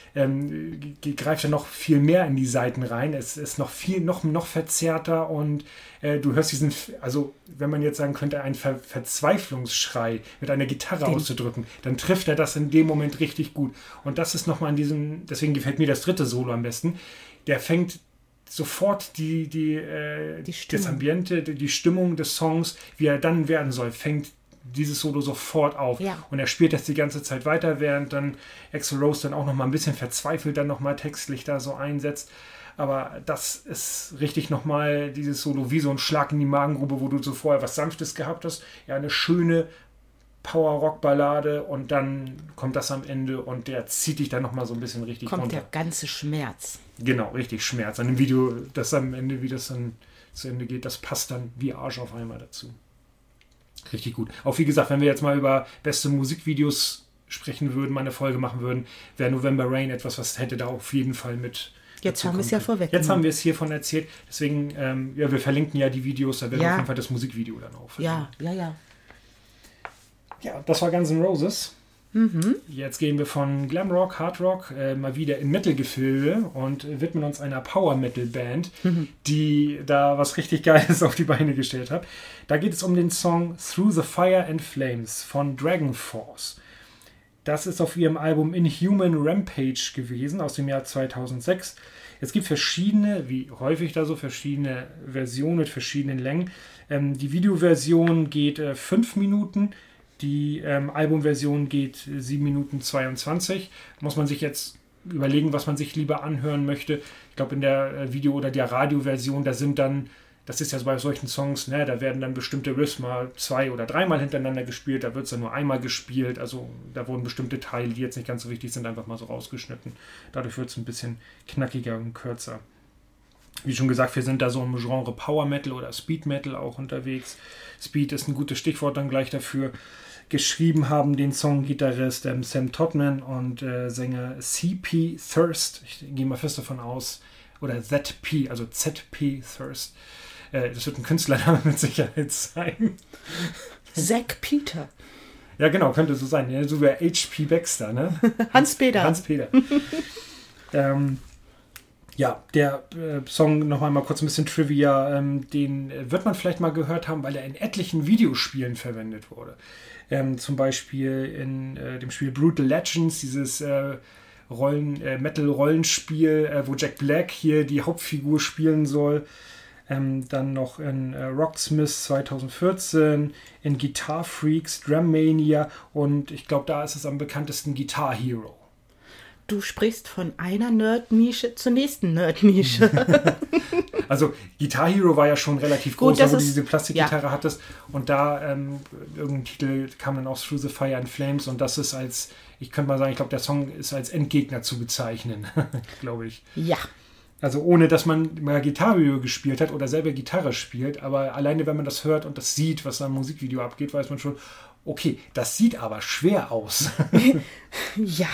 Ähm, greift er noch viel mehr in die Seiten rein. Es ist noch viel, noch, noch verzerrter und äh, du hörst diesen, also wenn man jetzt sagen könnte, einen Ver- Verzweiflungsschrei mit einer Gitarre Den. auszudrücken, dann trifft er das in dem Moment richtig gut. Und das ist nochmal an diesem, deswegen gefällt mir das dritte Solo am besten. Der fängt sofort die, die, äh, die das Ambiente, die, die Stimmung des Songs, wie er dann werden soll, fängt dieses Solo sofort auf. Ja. Und er spielt das die ganze Zeit weiter, während dann Axl Rose dann auch noch mal ein bisschen verzweifelt dann noch mal textlich da so einsetzt. Aber das ist richtig nochmal dieses Solo wie so ein Schlag in die Magengrube, wo du so vorher was Sanftes gehabt hast. Ja, eine schöne Power-Rock-Ballade und dann kommt das am Ende und der zieht dich dann nochmal so ein bisschen richtig kommt runter. Der ganze Schmerz. Genau, richtig Schmerz. An dem Video, das am Ende, wie das dann zu Ende geht, das passt dann wie Arsch auf einmal dazu. Richtig gut. Auch wie gesagt, wenn wir jetzt mal über beste Musikvideos sprechen würden, mal eine Folge machen würden, wäre November Rain etwas, was hätte da auf jeden Fall mit. Jetzt haben wir es ja vorweg. Jetzt haben wir es hiervon erzählt. Deswegen, ähm, ja, wir verlinken ja die Videos, da werden wir ja. auf jeden Fall das Musikvideo dann auch Ja, ja, ja. Ja, das war Guns N' Roses. Mhm. Jetzt gehen wir von Glamrock, Hardrock äh, mal wieder in Metal-Gefilde und äh, widmen uns einer Power-Metal-Band, mhm. die da was richtig Geiles auf die Beine gestellt hat. Da geht es um den Song Through the Fire and Flames von Dragon Force. Das ist auf ihrem Album Inhuman Rampage gewesen aus dem Jahr zweitausendsechs. Es gibt verschiedene, wie häufig da so, verschiedene Versionen mit verschiedenen Längen. Ähm, die Videoversion geht äh, fünf Minuten. Die ähm, Albumversion geht sieben Minuten zweiundzwanzig. Muss man sich jetzt überlegen, was man sich lieber anhören möchte. Ich glaube, in der äh, Video- oder der Radioversion, da sind dann, das ist ja bei solchen Songs, ne, da werden dann bestimmte Riffs mal zwei- oder dreimal hintereinander gespielt. Da wird es dann nur einmal gespielt. Also da wurden bestimmte Teile, die jetzt nicht ganz so wichtig sind, einfach mal so rausgeschnitten. Dadurch wird es ein bisschen knackiger und kürzer. Wie schon gesagt, wir sind da so im Genre Power Metal oder Speed Metal auch unterwegs. Speed ist ein gutes Stichwort dann gleich dafür. Geschrieben haben den Song Gitarrist ähm, Sam Todman und äh, Sänger C P Thirst. Ich gehe mal fest davon aus. Oder Z P, also Z P Thirst. Äh, das wird ein Künstlername mit Sicherheit sein. Zack Peter. Ja, genau, könnte so sein. Ja, so wie H P Baxter, ne? Hans-Peter. Hans-Peter. ähm, Ja, der äh, Song, noch einmal kurz ein bisschen Trivia, ähm, den äh, wird man vielleicht mal gehört haben, weil er in etlichen Videospielen verwendet wurde. Ähm, zum Beispiel in äh, dem Spiel Brutal Legends, dieses äh, Rollen, äh, Metal-Rollenspiel, äh, wo Jack Black hier die Hauptfigur spielen soll. Ähm, dann noch in äh, Rocksmith zweitausendvierzehn, in Guitar Freaks, Drum Mania und ich glaube, da ist es am bekanntesten Guitar Hero. Du sprichst von einer Nerd-Nische zur nächsten Nerd-Nische. Also Guitar Hero war ja schon relativ Gut, groß, wo du ist, diese Plastikgitarre ja. hattest. Und da ähm, irgendein Titel kam dann auch Through the Fire and Flames. Und das ist als, ich könnte mal sagen, ich glaube, der Song ist als Endgegner zu bezeichnen, glaube ich. Ja. Also ohne, dass man mal Guitar Hero gespielt hat oder selber Gitarre spielt. Aber alleine, wenn man das hört und das sieht, was da im Musikvideo abgeht, weiß man schon, okay, das sieht aber schwer aus. Ja.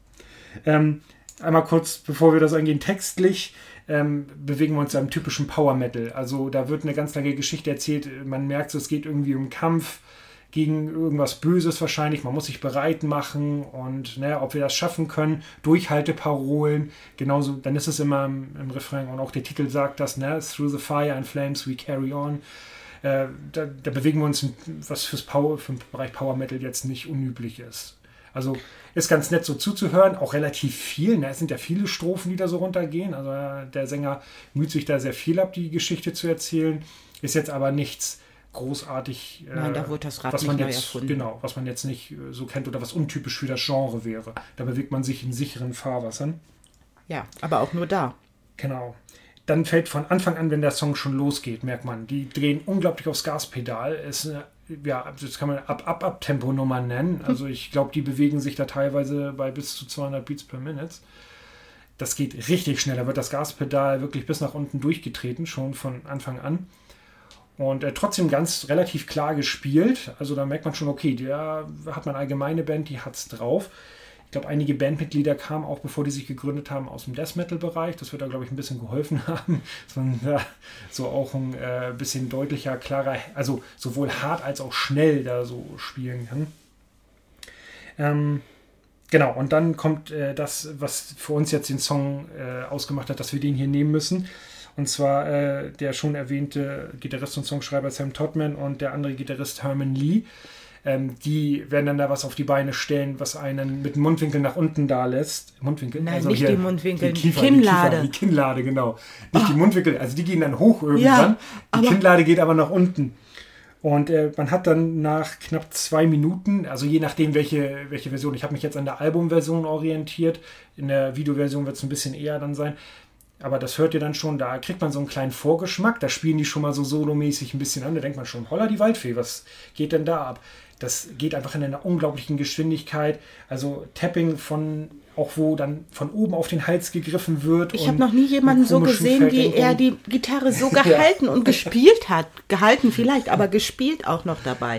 Ähm, einmal kurz, bevor wir das angehen, textlich ähm, bewegen wir uns ja im typischen Power Metal. Also da wird eine ganz lange Geschichte erzählt. Man merkt so, es geht irgendwie um Kampf gegen irgendwas Böses wahrscheinlich. Man muss sich bereit machen und ne, ob wir das schaffen können. Durchhalteparolen. Genauso, dann ist es immer im, im Refrain und auch der Titel sagt das, ne? Through the fire and flames we carry on. Äh, da, da bewegen wir uns, was fürs Power, für den Bereich Power Metal jetzt nicht unüblich ist. Also ist ganz nett so zuzuhören, auch relativ viel. Ne? Es sind ja viele Strophen, die da so runtergehen. Also der Sänger müht sich da sehr viel ab, die Geschichte zu erzählen. Ist jetzt aber nichts großartig, Nein, da wird das Rad was man nicht neu jetzt erfunden. genau, was man jetzt nicht so kennt oder was untypisch für das Genre wäre. Da bewegt man sich in sicheren Fahrwassern. Ja, aber auch nur da. Genau. Dann fällt von Anfang an, wenn der Song schon losgeht, merkt man, die drehen unglaublich aufs Gaspedal. Ist eine, ja, das kann man Ab-Ab-Ab-Tempo-Nummer nennen. Also ich glaube, die bewegen sich da teilweise bei bis zu zweihundert Beats per Minute. Das geht richtig schnell. Da wird das Gaspedal wirklich bis nach unten durchgetreten, schon von Anfang an. Und äh, trotzdem ganz relativ klar gespielt. Also da merkt man schon, okay, da hat man eine allgemeine Band, die hat's drauf. Ich glaube, einige Bandmitglieder kamen auch, bevor die sich gegründet haben, aus dem Death-Metal-Bereich. Das wird da, glaube ich, ein bisschen geholfen haben. Dass man ja, so auch ein äh, bisschen deutlicher, klarer, also sowohl hart als auch schnell da so spielen kann. Ähm, genau, und dann kommt äh, das, was für uns jetzt den Song äh, ausgemacht hat, dass wir den hier nehmen müssen. Und zwar äh, der schon erwähnte Gitarrist und Songschreiber Sam Todman und der andere Gitarrist Herman Lee. Ähm, die werden dann da was auf die Beine stellen, was einen mit dem Mundwinkel nach unten da lässt. Mundwinkel? Nein, also nicht hier, die Mundwinkel, die Kiefer, Kinnlade. Die, Kiefer, die Kinnlade, genau. Nicht oh. die Mundwinkel, also die gehen dann hoch irgendwann. Ja, die Kinnlade geht aber nach unten. Und äh, man hat dann nach knapp zwei Minuten, also je nachdem, welche, welche Version, ich habe mich jetzt an der Albumversion orientiert, in der Videoversion wird es ein bisschen eher dann sein, aber das hört ihr dann schon, da kriegt man so einen kleinen Vorgeschmack, da spielen die schon mal so solomäßig ein bisschen an, da denkt man schon, holla die Waldfee, was geht denn da ab? Das geht einfach in einer unglaublichen Geschwindigkeit, also Tapping von, auch wo dann von oben auf den Hals gegriffen wird. Ich habe noch nie jemanden so gesehen, wie er die Gitarre so gehalten ja. und gespielt hat. Gehalten vielleicht, aber gespielt auch noch dabei.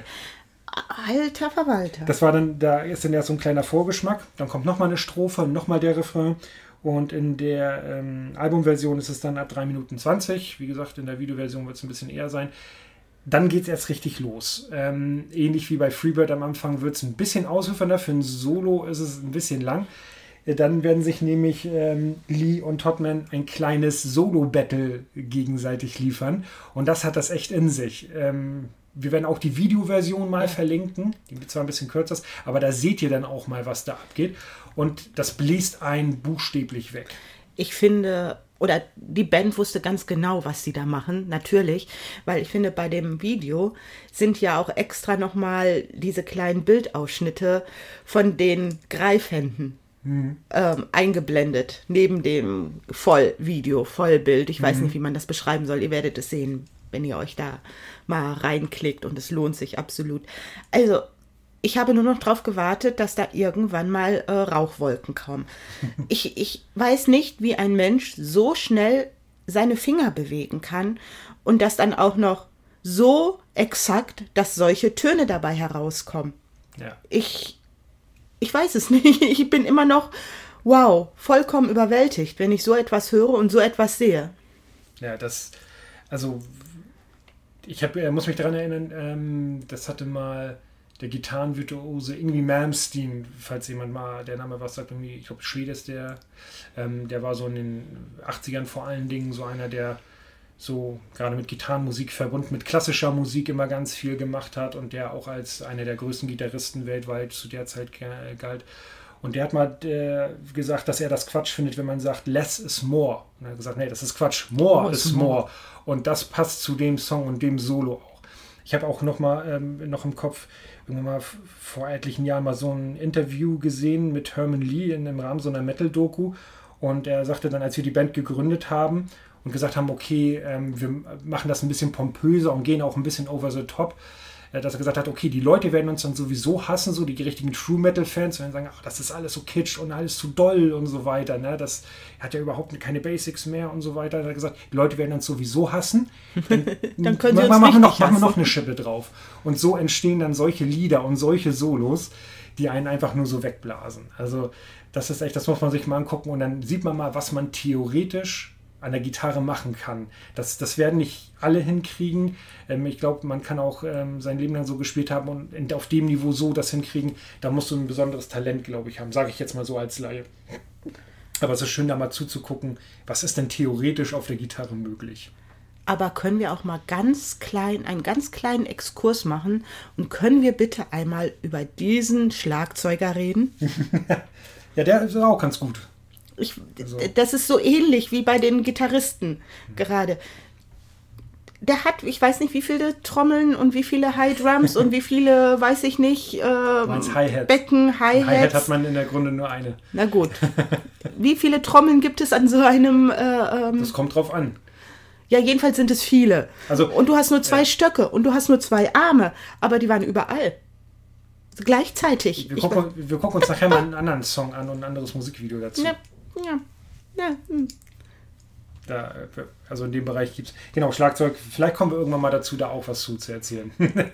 Alter Verwalter. Das war dann, da ist dann ja so ein kleiner Vorgeschmack, dann kommt nochmal eine Strophe, nochmal der Refrain. Und in der ähm, Albumversion ist es dann ab drei Minuten zwanzig. Wie gesagt, in der Videoversion wird es ein bisschen eher sein. Dann geht es erst richtig los. Ähm, ähnlich wie bei Freebird am Anfang wird es ein bisschen ausufernder. Für ein Solo ist es ein bisschen lang. Dann werden sich nämlich ähm, Lee und Todman ein kleines Solo-Battle gegenseitig liefern. Und das hat das echt in sich. Ähm, wir werden auch die Videoversion mal ja. verlinken, die zwar ein bisschen kürzer ist, aber da seht ihr dann auch mal, was da abgeht. Und das bläst einen buchstäblich weg. Ich finde, oder die Band wusste ganz genau, was sie da machen, natürlich, weil ich finde, bei dem Video sind ja auch extra nochmal diese kleinen Bildausschnitte von den Greifhänden mhm. ähm, eingeblendet, neben dem Vollvideo, Vollbild. Ich weiß mhm. nicht, wie man das beschreiben soll, ihr werdet es sehen, wenn ihr euch da mal reinklickt und es lohnt sich absolut. Also, ich habe nur noch darauf gewartet, dass da irgendwann mal äh, Rauchwolken kommen. Ich, ich weiß nicht, wie ein Mensch so schnell seine Finger bewegen kann und das dann auch noch so exakt, dass solche Töne dabei herauskommen. Ja. Ich, ich weiß es nicht. Ich bin immer noch, wow, vollkommen überwältigt, wenn ich so etwas höre und so etwas sehe. Ja, das, also ich hab, äh, muss mich daran erinnern, ähm, das hatte mal der Gitarrenvirtuose Yngwie Malmsteen, falls jemand mal der Name was sagt, irgendwie, ich glaube Schwede ist der, ähm, der war so in den achtzigern vor allen Dingen so einer, der so gerade mit Gitarrenmusik verbunden mit klassischer Musik immer ganz viel gemacht hat und der auch als einer der größten Gitarristen weltweit zu der Zeit galt. Und der hat mal äh, gesagt, dass er das Quatsch findet, wenn man sagt, less is more. Und er hat gesagt, nee, das ist Quatsch, more oh, is more. more. Und das passt zu dem Song und dem Solo auch. Ich habe auch noch mal ähm, noch im Kopf irgendwann mal f- vor etlichen Jahren mal so ein Interview gesehen mit Herman Lee in dem Rahmen so einer Metal-Doku. Und er sagte dann, als wir die Band gegründet haben und gesagt haben, okay, ähm, wir machen das ein bisschen pompöser und gehen auch ein bisschen over the top, äh, dass er gesagt hat, okay, die Leute werden uns dann sowieso hassen, so die richtigen True-Metal-Fans werden sagen, ach, das ist alles so kitsch und alles zu doll und so weiter. Ne? Das hat ja überhaupt keine Basics mehr und so weiter. Er hat gesagt, die Leute werden uns sowieso hassen. Dann, dann können sie uns machen, wir noch, hassen. machen wir noch eine Schippe drauf. Und so entstehen dann solche Lieder und solche Solos, die einen einfach nur so wegblasen. Also das ist echt, das muss man sich mal angucken und dann sieht man mal, was man theoretisch an der Gitarre machen kann. Das, das werden nicht alle hinkriegen. Ähm, ich glaube, man kann auch ähm, sein Leben lang so gespielt haben und auf dem Niveau so das hinkriegen. Da musst du ein besonderes Talent, glaube ich, haben. Sage ich jetzt mal so als Laie. Aber es ist schön, da mal zuzugucken, was ist denn theoretisch auf der Gitarre möglich. Aber können wir auch mal ganz klein, einen ganz kleinen Exkurs machen und können wir bitte einmal über diesen Schlagzeuger reden? Ja, der ist auch ganz gut. Ich, also. Das ist so ähnlich wie bei den Gitarristen hm. gerade. Der hat, ich weiß nicht, wie viele Trommeln und wie viele High Drums und wie viele, weiß ich nicht, äh, Hi-Hat. Becken, Hi-Hats. Hi-Hat hat man in der Grunde nur eine. Na gut. Wie viele Trommeln gibt es an so einem... Äh, ähm, das kommt drauf an. Ja, jedenfalls sind es viele. Also, und du hast nur zwei ja. Stöcke und du hast nur zwei Arme, aber die waren überall. Gleichzeitig. Wir gucken, wir gucken uns nachher mal einen anderen Song an und ein anderes Musikvideo dazu. Ja, ja, ja. Hm. Da, also in dem Bereich gibt es, genau, Schlagzeug, vielleicht kommen wir irgendwann mal dazu, da auch was zu, zu erzählen.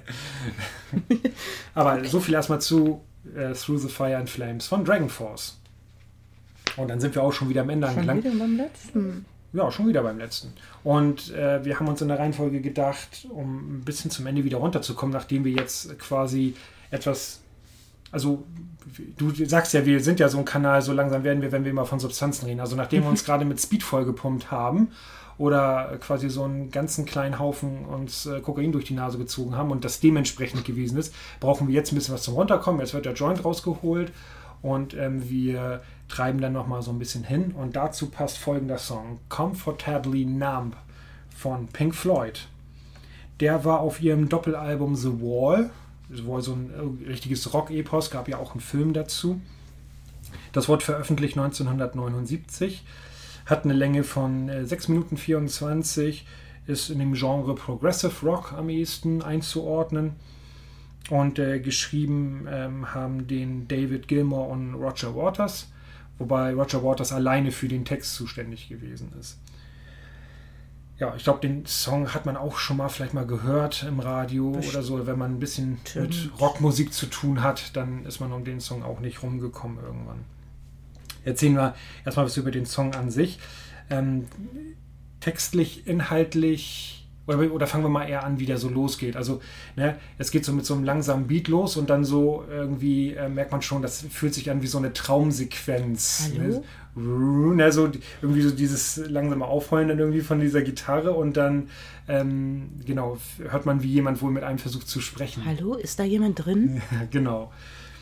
Aber okay. So viel erstmal zu uh, Through the Fire and Flames von Dragon Force. Und dann sind wir auch schon wieder am Ende schon angelangt. Schon wieder beim letzten. Ja, schon wieder beim letzten. Und äh, wir haben uns in der Reihenfolge gedacht, um ein bisschen zum Ende wieder runterzukommen, nachdem wir jetzt quasi etwas, also du sagst ja, wir sind ja so ein Kanal, so langsam werden wir, wenn wir immer von Substanzen reden. Also nachdem wir uns gerade mit Speed vollgepumpt haben oder quasi so einen ganzen kleinen Haufen uns äh, Kokain durch die Nase gezogen haben und das dementsprechend gewesen ist, brauchen wir jetzt ein bisschen was zum Runterkommen. Jetzt wird der Joint rausgeholt und ähm, wir treiben dann nochmal so ein bisschen hin und dazu passt folgender Song, Comfortably Numb von Pink Floyd. Der war auf ihrem Doppelalbum The Wall, wohl so ein richtiges Rock-Epos, gab ja auch einen Film dazu. Das wurde veröffentlicht neunzehnhundertneunundsiebzig. hat eine Länge von äh, sechs Minuten vierundzwanzig, ist in dem Genre Progressive Rock am ehesten einzuordnen. Und äh, geschrieben ähm, haben den David Gilmour und Roger Waters, wobei Roger Waters alleine für den Text zuständig gewesen ist. Ja, ich glaube, den Song hat man auch schon mal vielleicht mal gehört im Radio Bestimmt. Oder so. Wenn man ein bisschen Stimmt. mit Rockmusik zu tun hat, dann ist man um den Song auch nicht rumgekommen irgendwann. Erzählen wir erstmal was über den Song an sich. Ähm, textlich, inhaltlich... Oder, oder fangen wir mal eher an, wie der so losgeht. Also, ne, es geht so mit so einem langsamen Beat los und dann so irgendwie äh, merkt man schon, das fühlt sich an wie so eine Traumsequenz. Hallo? Ne? Ne, so, irgendwie so dieses langsame Aufheulen dann irgendwie von dieser Gitarre und dann, ähm, genau, hört man, wie jemand wohl mit einem versucht zu sprechen. Hallo, ist da jemand drin? Ja, genau.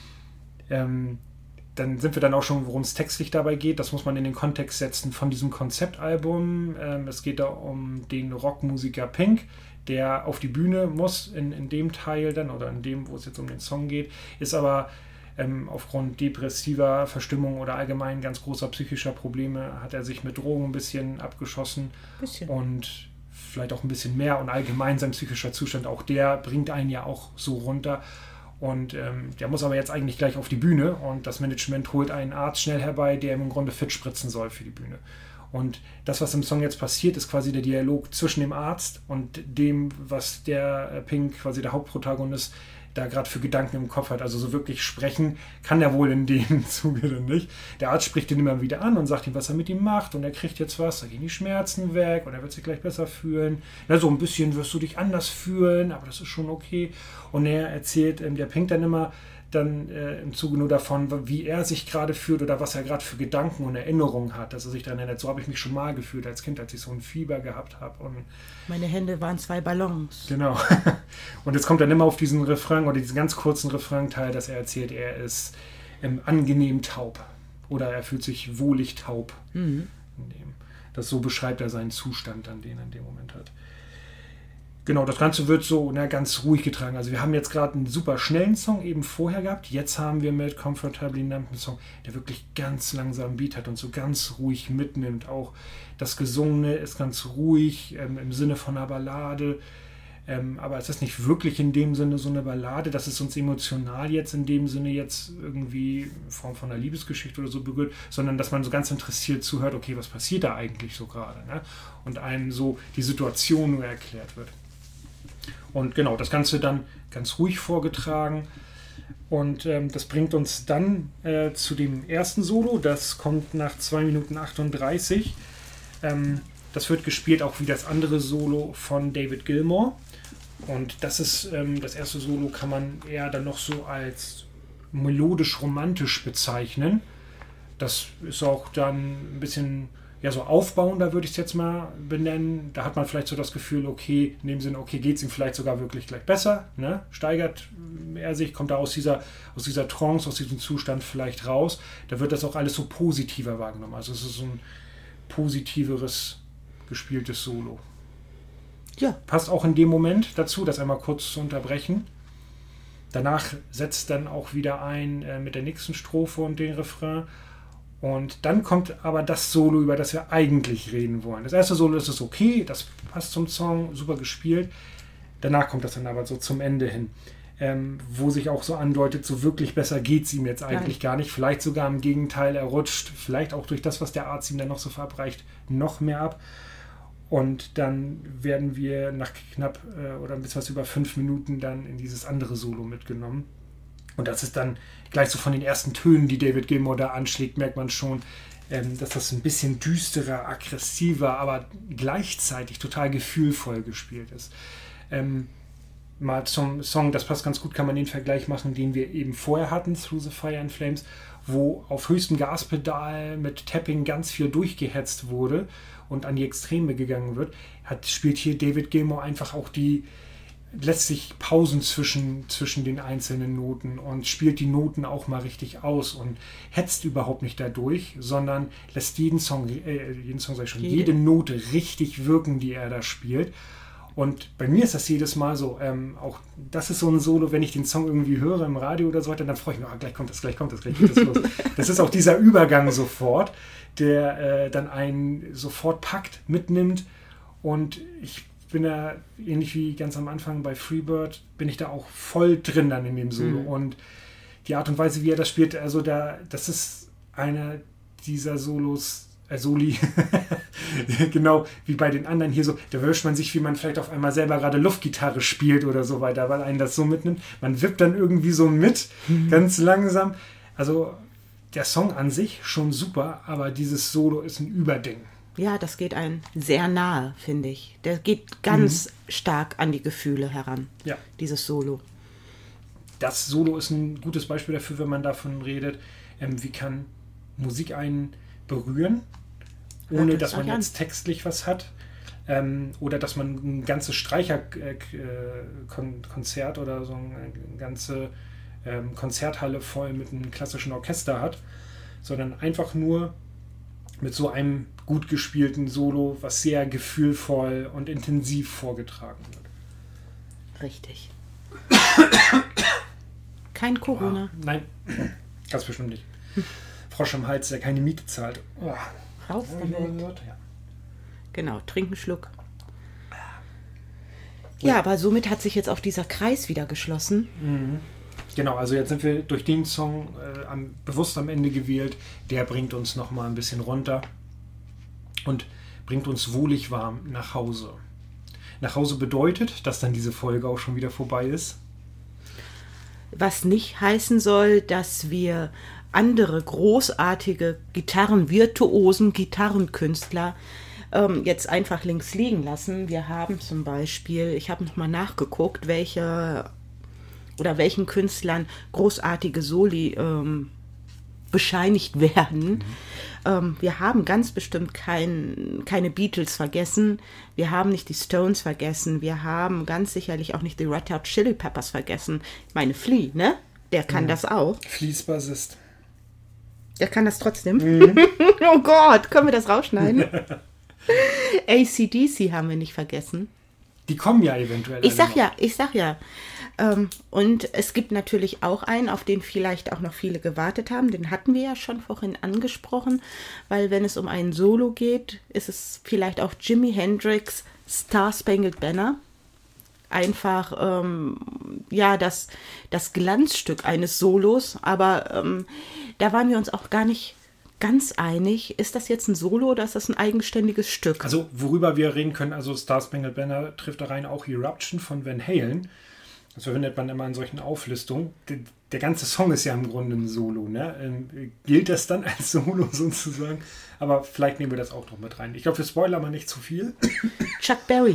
Ähm, Dann sind wir dann auch schon, worum es textlich dabei geht. Das muss man in den Kontext setzen von diesem Konzeptalbum. Ähm, es geht da um den Rockmusiker Pink, der auf die Bühne muss, in, in dem Teil dann, oder in dem, wo es jetzt um den Song geht, ist aber ähm, aufgrund depressiver Verstimmung oder allgemein ganz großer psychischer Probleme, hat er sich mit Drogen ein bisschen abgeschossen. Bisschen. Und vielleicht auch ein bisschen mehr. Und allgemein sein psychischer Zustand, auch der bringt einen ja auch so runter. Und ähm, der muss aber jetzt eigentlich gleich auf die Bühne und das Management holt einen Arzt schnell herbei, der ihm im Grunde fit spritzen soll für die Bühne. Und das, was im Song jetzt passiert, ist quasi der Dialog zwischen dem Arzt und dem, was der äh, Pink, quasi der Hauptprotagonist, da gerade für Gedanken im Kopf hat. Also so wirklich sprechen kann er wohl in dem Zuge dann nicht. Der Arzt spricht ihn immer wieder an und sagt ihm, was er mit ihm macht und er kriegt jetzt was, da gehen die Schmerzen weg und er wird sich gleich besser fühlen. Na, so ein bisschen wirst du dich anders fühlen, aber das ist schon okay. Und er erzählt, ähm, der Pink dann immer dann äh, im Zuge nur davon, wie er sich gerade fühlt oder was er gerade für Gedanken und Erinnerungen hat, dass er sich daran erinnert, so habe ich mich schon mal gefühlt als Kind, als ich so ein Fieber gehabt habe. Und meine Hände waren zwei Ballons. Genau. Und jetzt kommt dann immer auf diesen Refrain oder diesen ganz kurzen Refrain-Teil, dass er erzählt, er ist ähm, angenehm taub oder er fühlt sich wohlig taub. Mhm. In dem. Das so beschreibt er seinen Zustand, an den er in dem Moment hat. Genau, das Ganze wird so na, ganz ruhig getragen. Also wir haben jetzt gerade einen super schnellen Song eben vorher gehabt. Jetzt haben wir mit Comfortably Numb einen Song, der wirklich ganz langsam Beat hat und so ganz ruhig mitnimmt. Auch das Gesungene ist ganz ruhig ähm, im Sinne von einer Ballade. Ähm, aber es ist nicht wirklich in dem Sinne so eine Ballade, dass es uns emotional jetzt in dem Sinne jetzt irgendwie in Form von einer Liebesgeschichte oder so berührt, sondern dass man so ganz interessiert zuhört, okay, was passiert da eigentlich so gerade? Ne? Und einem so die Situation nur erklärt wird. Und genau, das Ganze dann ganz ruhig vorgetragen. Und ähm, das bringt uns dann äh, zu dem ersten Solo. Das kommt nach zwei Minuten achtunddreißig. Ähm, das wird gespielt auch wie das andere Solo von David Gilmour. Und das ist ähm, das erste Solo, kann man eher dann noch so als melodisch-romantisch bezeichnen. Das ist auch dann ein bisschen... ja, so aufbauender würde ich es jetzt mal benennen. Da hat man vielleicht so das Gefühl, okay, in dem Sinne, okay, geht es ihm vielleicht sogar wirklich gleich besser, ne? Steigert er sich, kommt da aus dieser, aus dieser Trance, aus diesem Zustand vielleicht raus. Da wird das auch alles so positiver wahrgenommen. Also es ist so ein positiveres gespieltes Solo. Ja. Passt auch in dem Moment dazu, das einmal kurz zu unterbrechen. Danach setzt dann auch wieder ein äh, mit der nächsten Strophe und den Refrain. Und dann kommt aber das Solo, über das wir eigentlich reden wollen. Das erste Solo ist es okay, das passt zum Song, super gespielt. Danach kommt das dann aber so zum Ende hin, ähm, wo sich auch so andeutet, so wirklich besser geht es ihm jetzt eigentlich Nein. gar nicht. Vielleicht sogar im Gegenteil, er rutscht vielleicht auch durch das, was der Arzt ihm dann noch so verabreicht, noch mehr ab. Und dann werden wir nach knapp äh, oder ein bisschen was über fünf Minuten dann in dieses andere Solo mitgenommen. Und das ist dann gleich so von den ersten Tönen, die David Gilmour da anschlägt, merkt man schon, ähm, dass das ein bisschen düsterer, aggressiver, aber gleichzeitig total gefühlvoll gespielt ist. Ähm, mal zum Song, das passt ganz gut, kann man den Vergleich machen, den wir eben vorher hatten, Through the Fire and Flames, wo auf höchstem Gaspedal mit Tapping ganz viel durchgehetzt wurde und an die Extreme gegangen wird, hat, spielt hier David Gilmour einfach auch die letztlich Pausen zwischen, zwischen den einzelnen Noten und spielt die Noten auch mal richtig aus und hetzt überhaupt nicht dadurch, sondern lässt jeden Song, äh, jeden Song sag ich schon, jede. jede Note richtig wirken, die er da spielt. Und bei mir ist das jedes Mal so, ähm, auch das ist so ein Solo, wenn ich den Song irgendwie höre im Radio oder so, dann freue ich mich, oh, gleich kommt das, gleich kommt das, gleich geht das los. Das ist auch dieser Übergang sofort, der äh, dann einen sofort packt, mitnimmt. Und ich bin da, ähnlich wie ganz am Anfang bei Freebird, bin ich da auch voll drin dann in dem Solo. Mhm. Und die Art und Weise, wie er das spielt, also da, das ist einer dieser Solos, äh, Soli, genau wie bei den anderen hier so, da wünscht man sich, wie man vielleicht auf einmal selber gerade Luftgitarre spielt oder so weiter, weil einen das so mitnimmt. Man wippt dann irgendwie so mit, mhm. ganz langsam. Also der Song an sich schon super, aber dieses Solo ist ein Überding. Ja, das geht einem sehr nahe, finde ich. Der geht ganz mhm. stark an die Gefühle heran, ja. dieses Solo. Das Solo ist ein gutes Beispiel dafür, wenn man davon redet, ähm, wie kann Musik einen berühren, ohne ja, das dass man jetzt textlich was hat, ähm, oder dass man ein ganzes Streicherkonzert äh, oder so eine ganze ähm, Konzerthalle voll mit einem klassischen Orchester hat, sondern einfach nur mit so einem gut gespielten Solo, was sehr gefühlvoll und intensiv vorgetragen wird. Richtig. Kein Corona. Oh, nein, ganz bestimmt nicht. Frosch am Hals, der keine Miete zahlt. Oh. Raus damit. Ja. Genau, trink einen Schluck. Ja, aber somit hat sich jetzt auch dieser Kreis wieder geschlossen. Mhm. Genau, also jetzt sind wir durch den Song äh, am, bewusst am Ende gewählt. Der bringt uns nochmal ein bisschen runter und bringt uns wohlig warm nach Hause. Nach Hause bedeutet, dass dann diese Folge auch schon wieder vorbei ist. Was nicht heißen soll, dass wir andere großartige Gitarrenvirtuosen, Gitarrenkünstler ähm, jetzt einfach links liegen lassen. Wir haben zum Beispiel, ich habe nochmal nachgeguckt, welche oder welchen Künstlern großartige Soli ähm, bescheinigt werden. Mhm. Ähm, wir haben ganz bestimmt kein, keine Beatles vergessen. Wir haben nicht die Stones vergessen. Wir haben ganz sicherlich auch nicht die Red Hot Chili Peppers vergessen. Ich meine, Flea, ne? Der kann mhm. das auch. Fleas Bassist. Der kann das trotzdem. Mhm. Oh Gott, können wir das rausschneiden? A C D C haben wir nicht vergessen. Die kommen ja eventuell. Ich sag ja, ich sag ja. Ähm, und es gibt natürlich auch einen, auf den vielleicht auch noch viele gewartet haben. Den hatten wir ja schon vorhin angesprochen, weil wenn es um ein Solo geht, ist es vielleicht auch Jimi Hendrix Star Spangled Banner. Einfach, ähm, ja, das, das Glanzstück eines Solos. Aber ähm, da waren wir uns auch gar nicht ganz einig. Ist das jetzt ein Solo oder ist das ein eigenständiges Stück? Also worüber wir reden können, also Star Spangled Banner trifft da rein auch Eruption von Van Halen. Das verwendet man immer in solchen Auflistungen. Der, der ganze Song ist ja im Grunde ein Solo. Ne? Ähm, gilt das dann als Solo sozusagen? Aber vielleicht nehmen wir das auch noch mit rein. Ich glaube, wir spoilern mal nicht zu viel. Chuck Berry.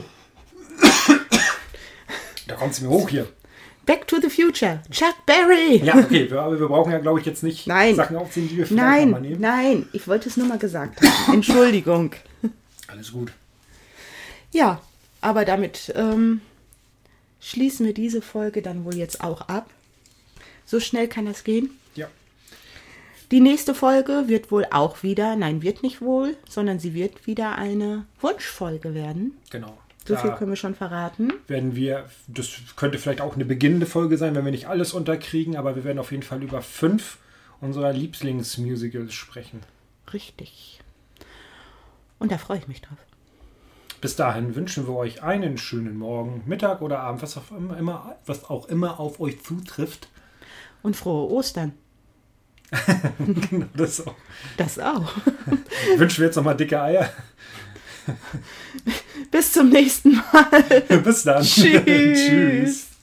Da kommt es mir hoch hier. Back to the Future. Chuck Berry. Ja, okay. Wir, aber wir brauchen ja, glaube ich, jetzt nicht nein. Sachen aufziehen, die wir vielleicht nein, mal nehmen. Nein, ich wollte es nur mal gesagt haben. Entschuldigung. Alles gut. Ja, aber damit ähm, schließen wir diese Folge dann wohl jetzt auch ab. So schnell kann das gehen. Ja. Die nächste Folge wird wohl auch wieder, nein, wird nicht wohl, sondern sie wird wieder eine Wunschfolge werden. Genau. So viel können wir schon verraten. Werden wir, das könnte vielleicht auch eine beginnende Folge sein, wenn wir nicht alles unterkriegen, aber wir werden auf jeden Fall über fünf unserer Lieblingsmusicals sprechen. Richtig. Und da freue ich mich drauf. Bis dahin wünschen wir euch einen schönen Morgen, Mittag oder Abend, was auch immer, was auch immer auf euch zutrifft. Und frohe Ostern. Genau, das auch. Das auch. Wünschen wir jetzt nochmal dicke Eier. Bis zum nächsten Mal. Bis dann. Tschüss. Tschüss.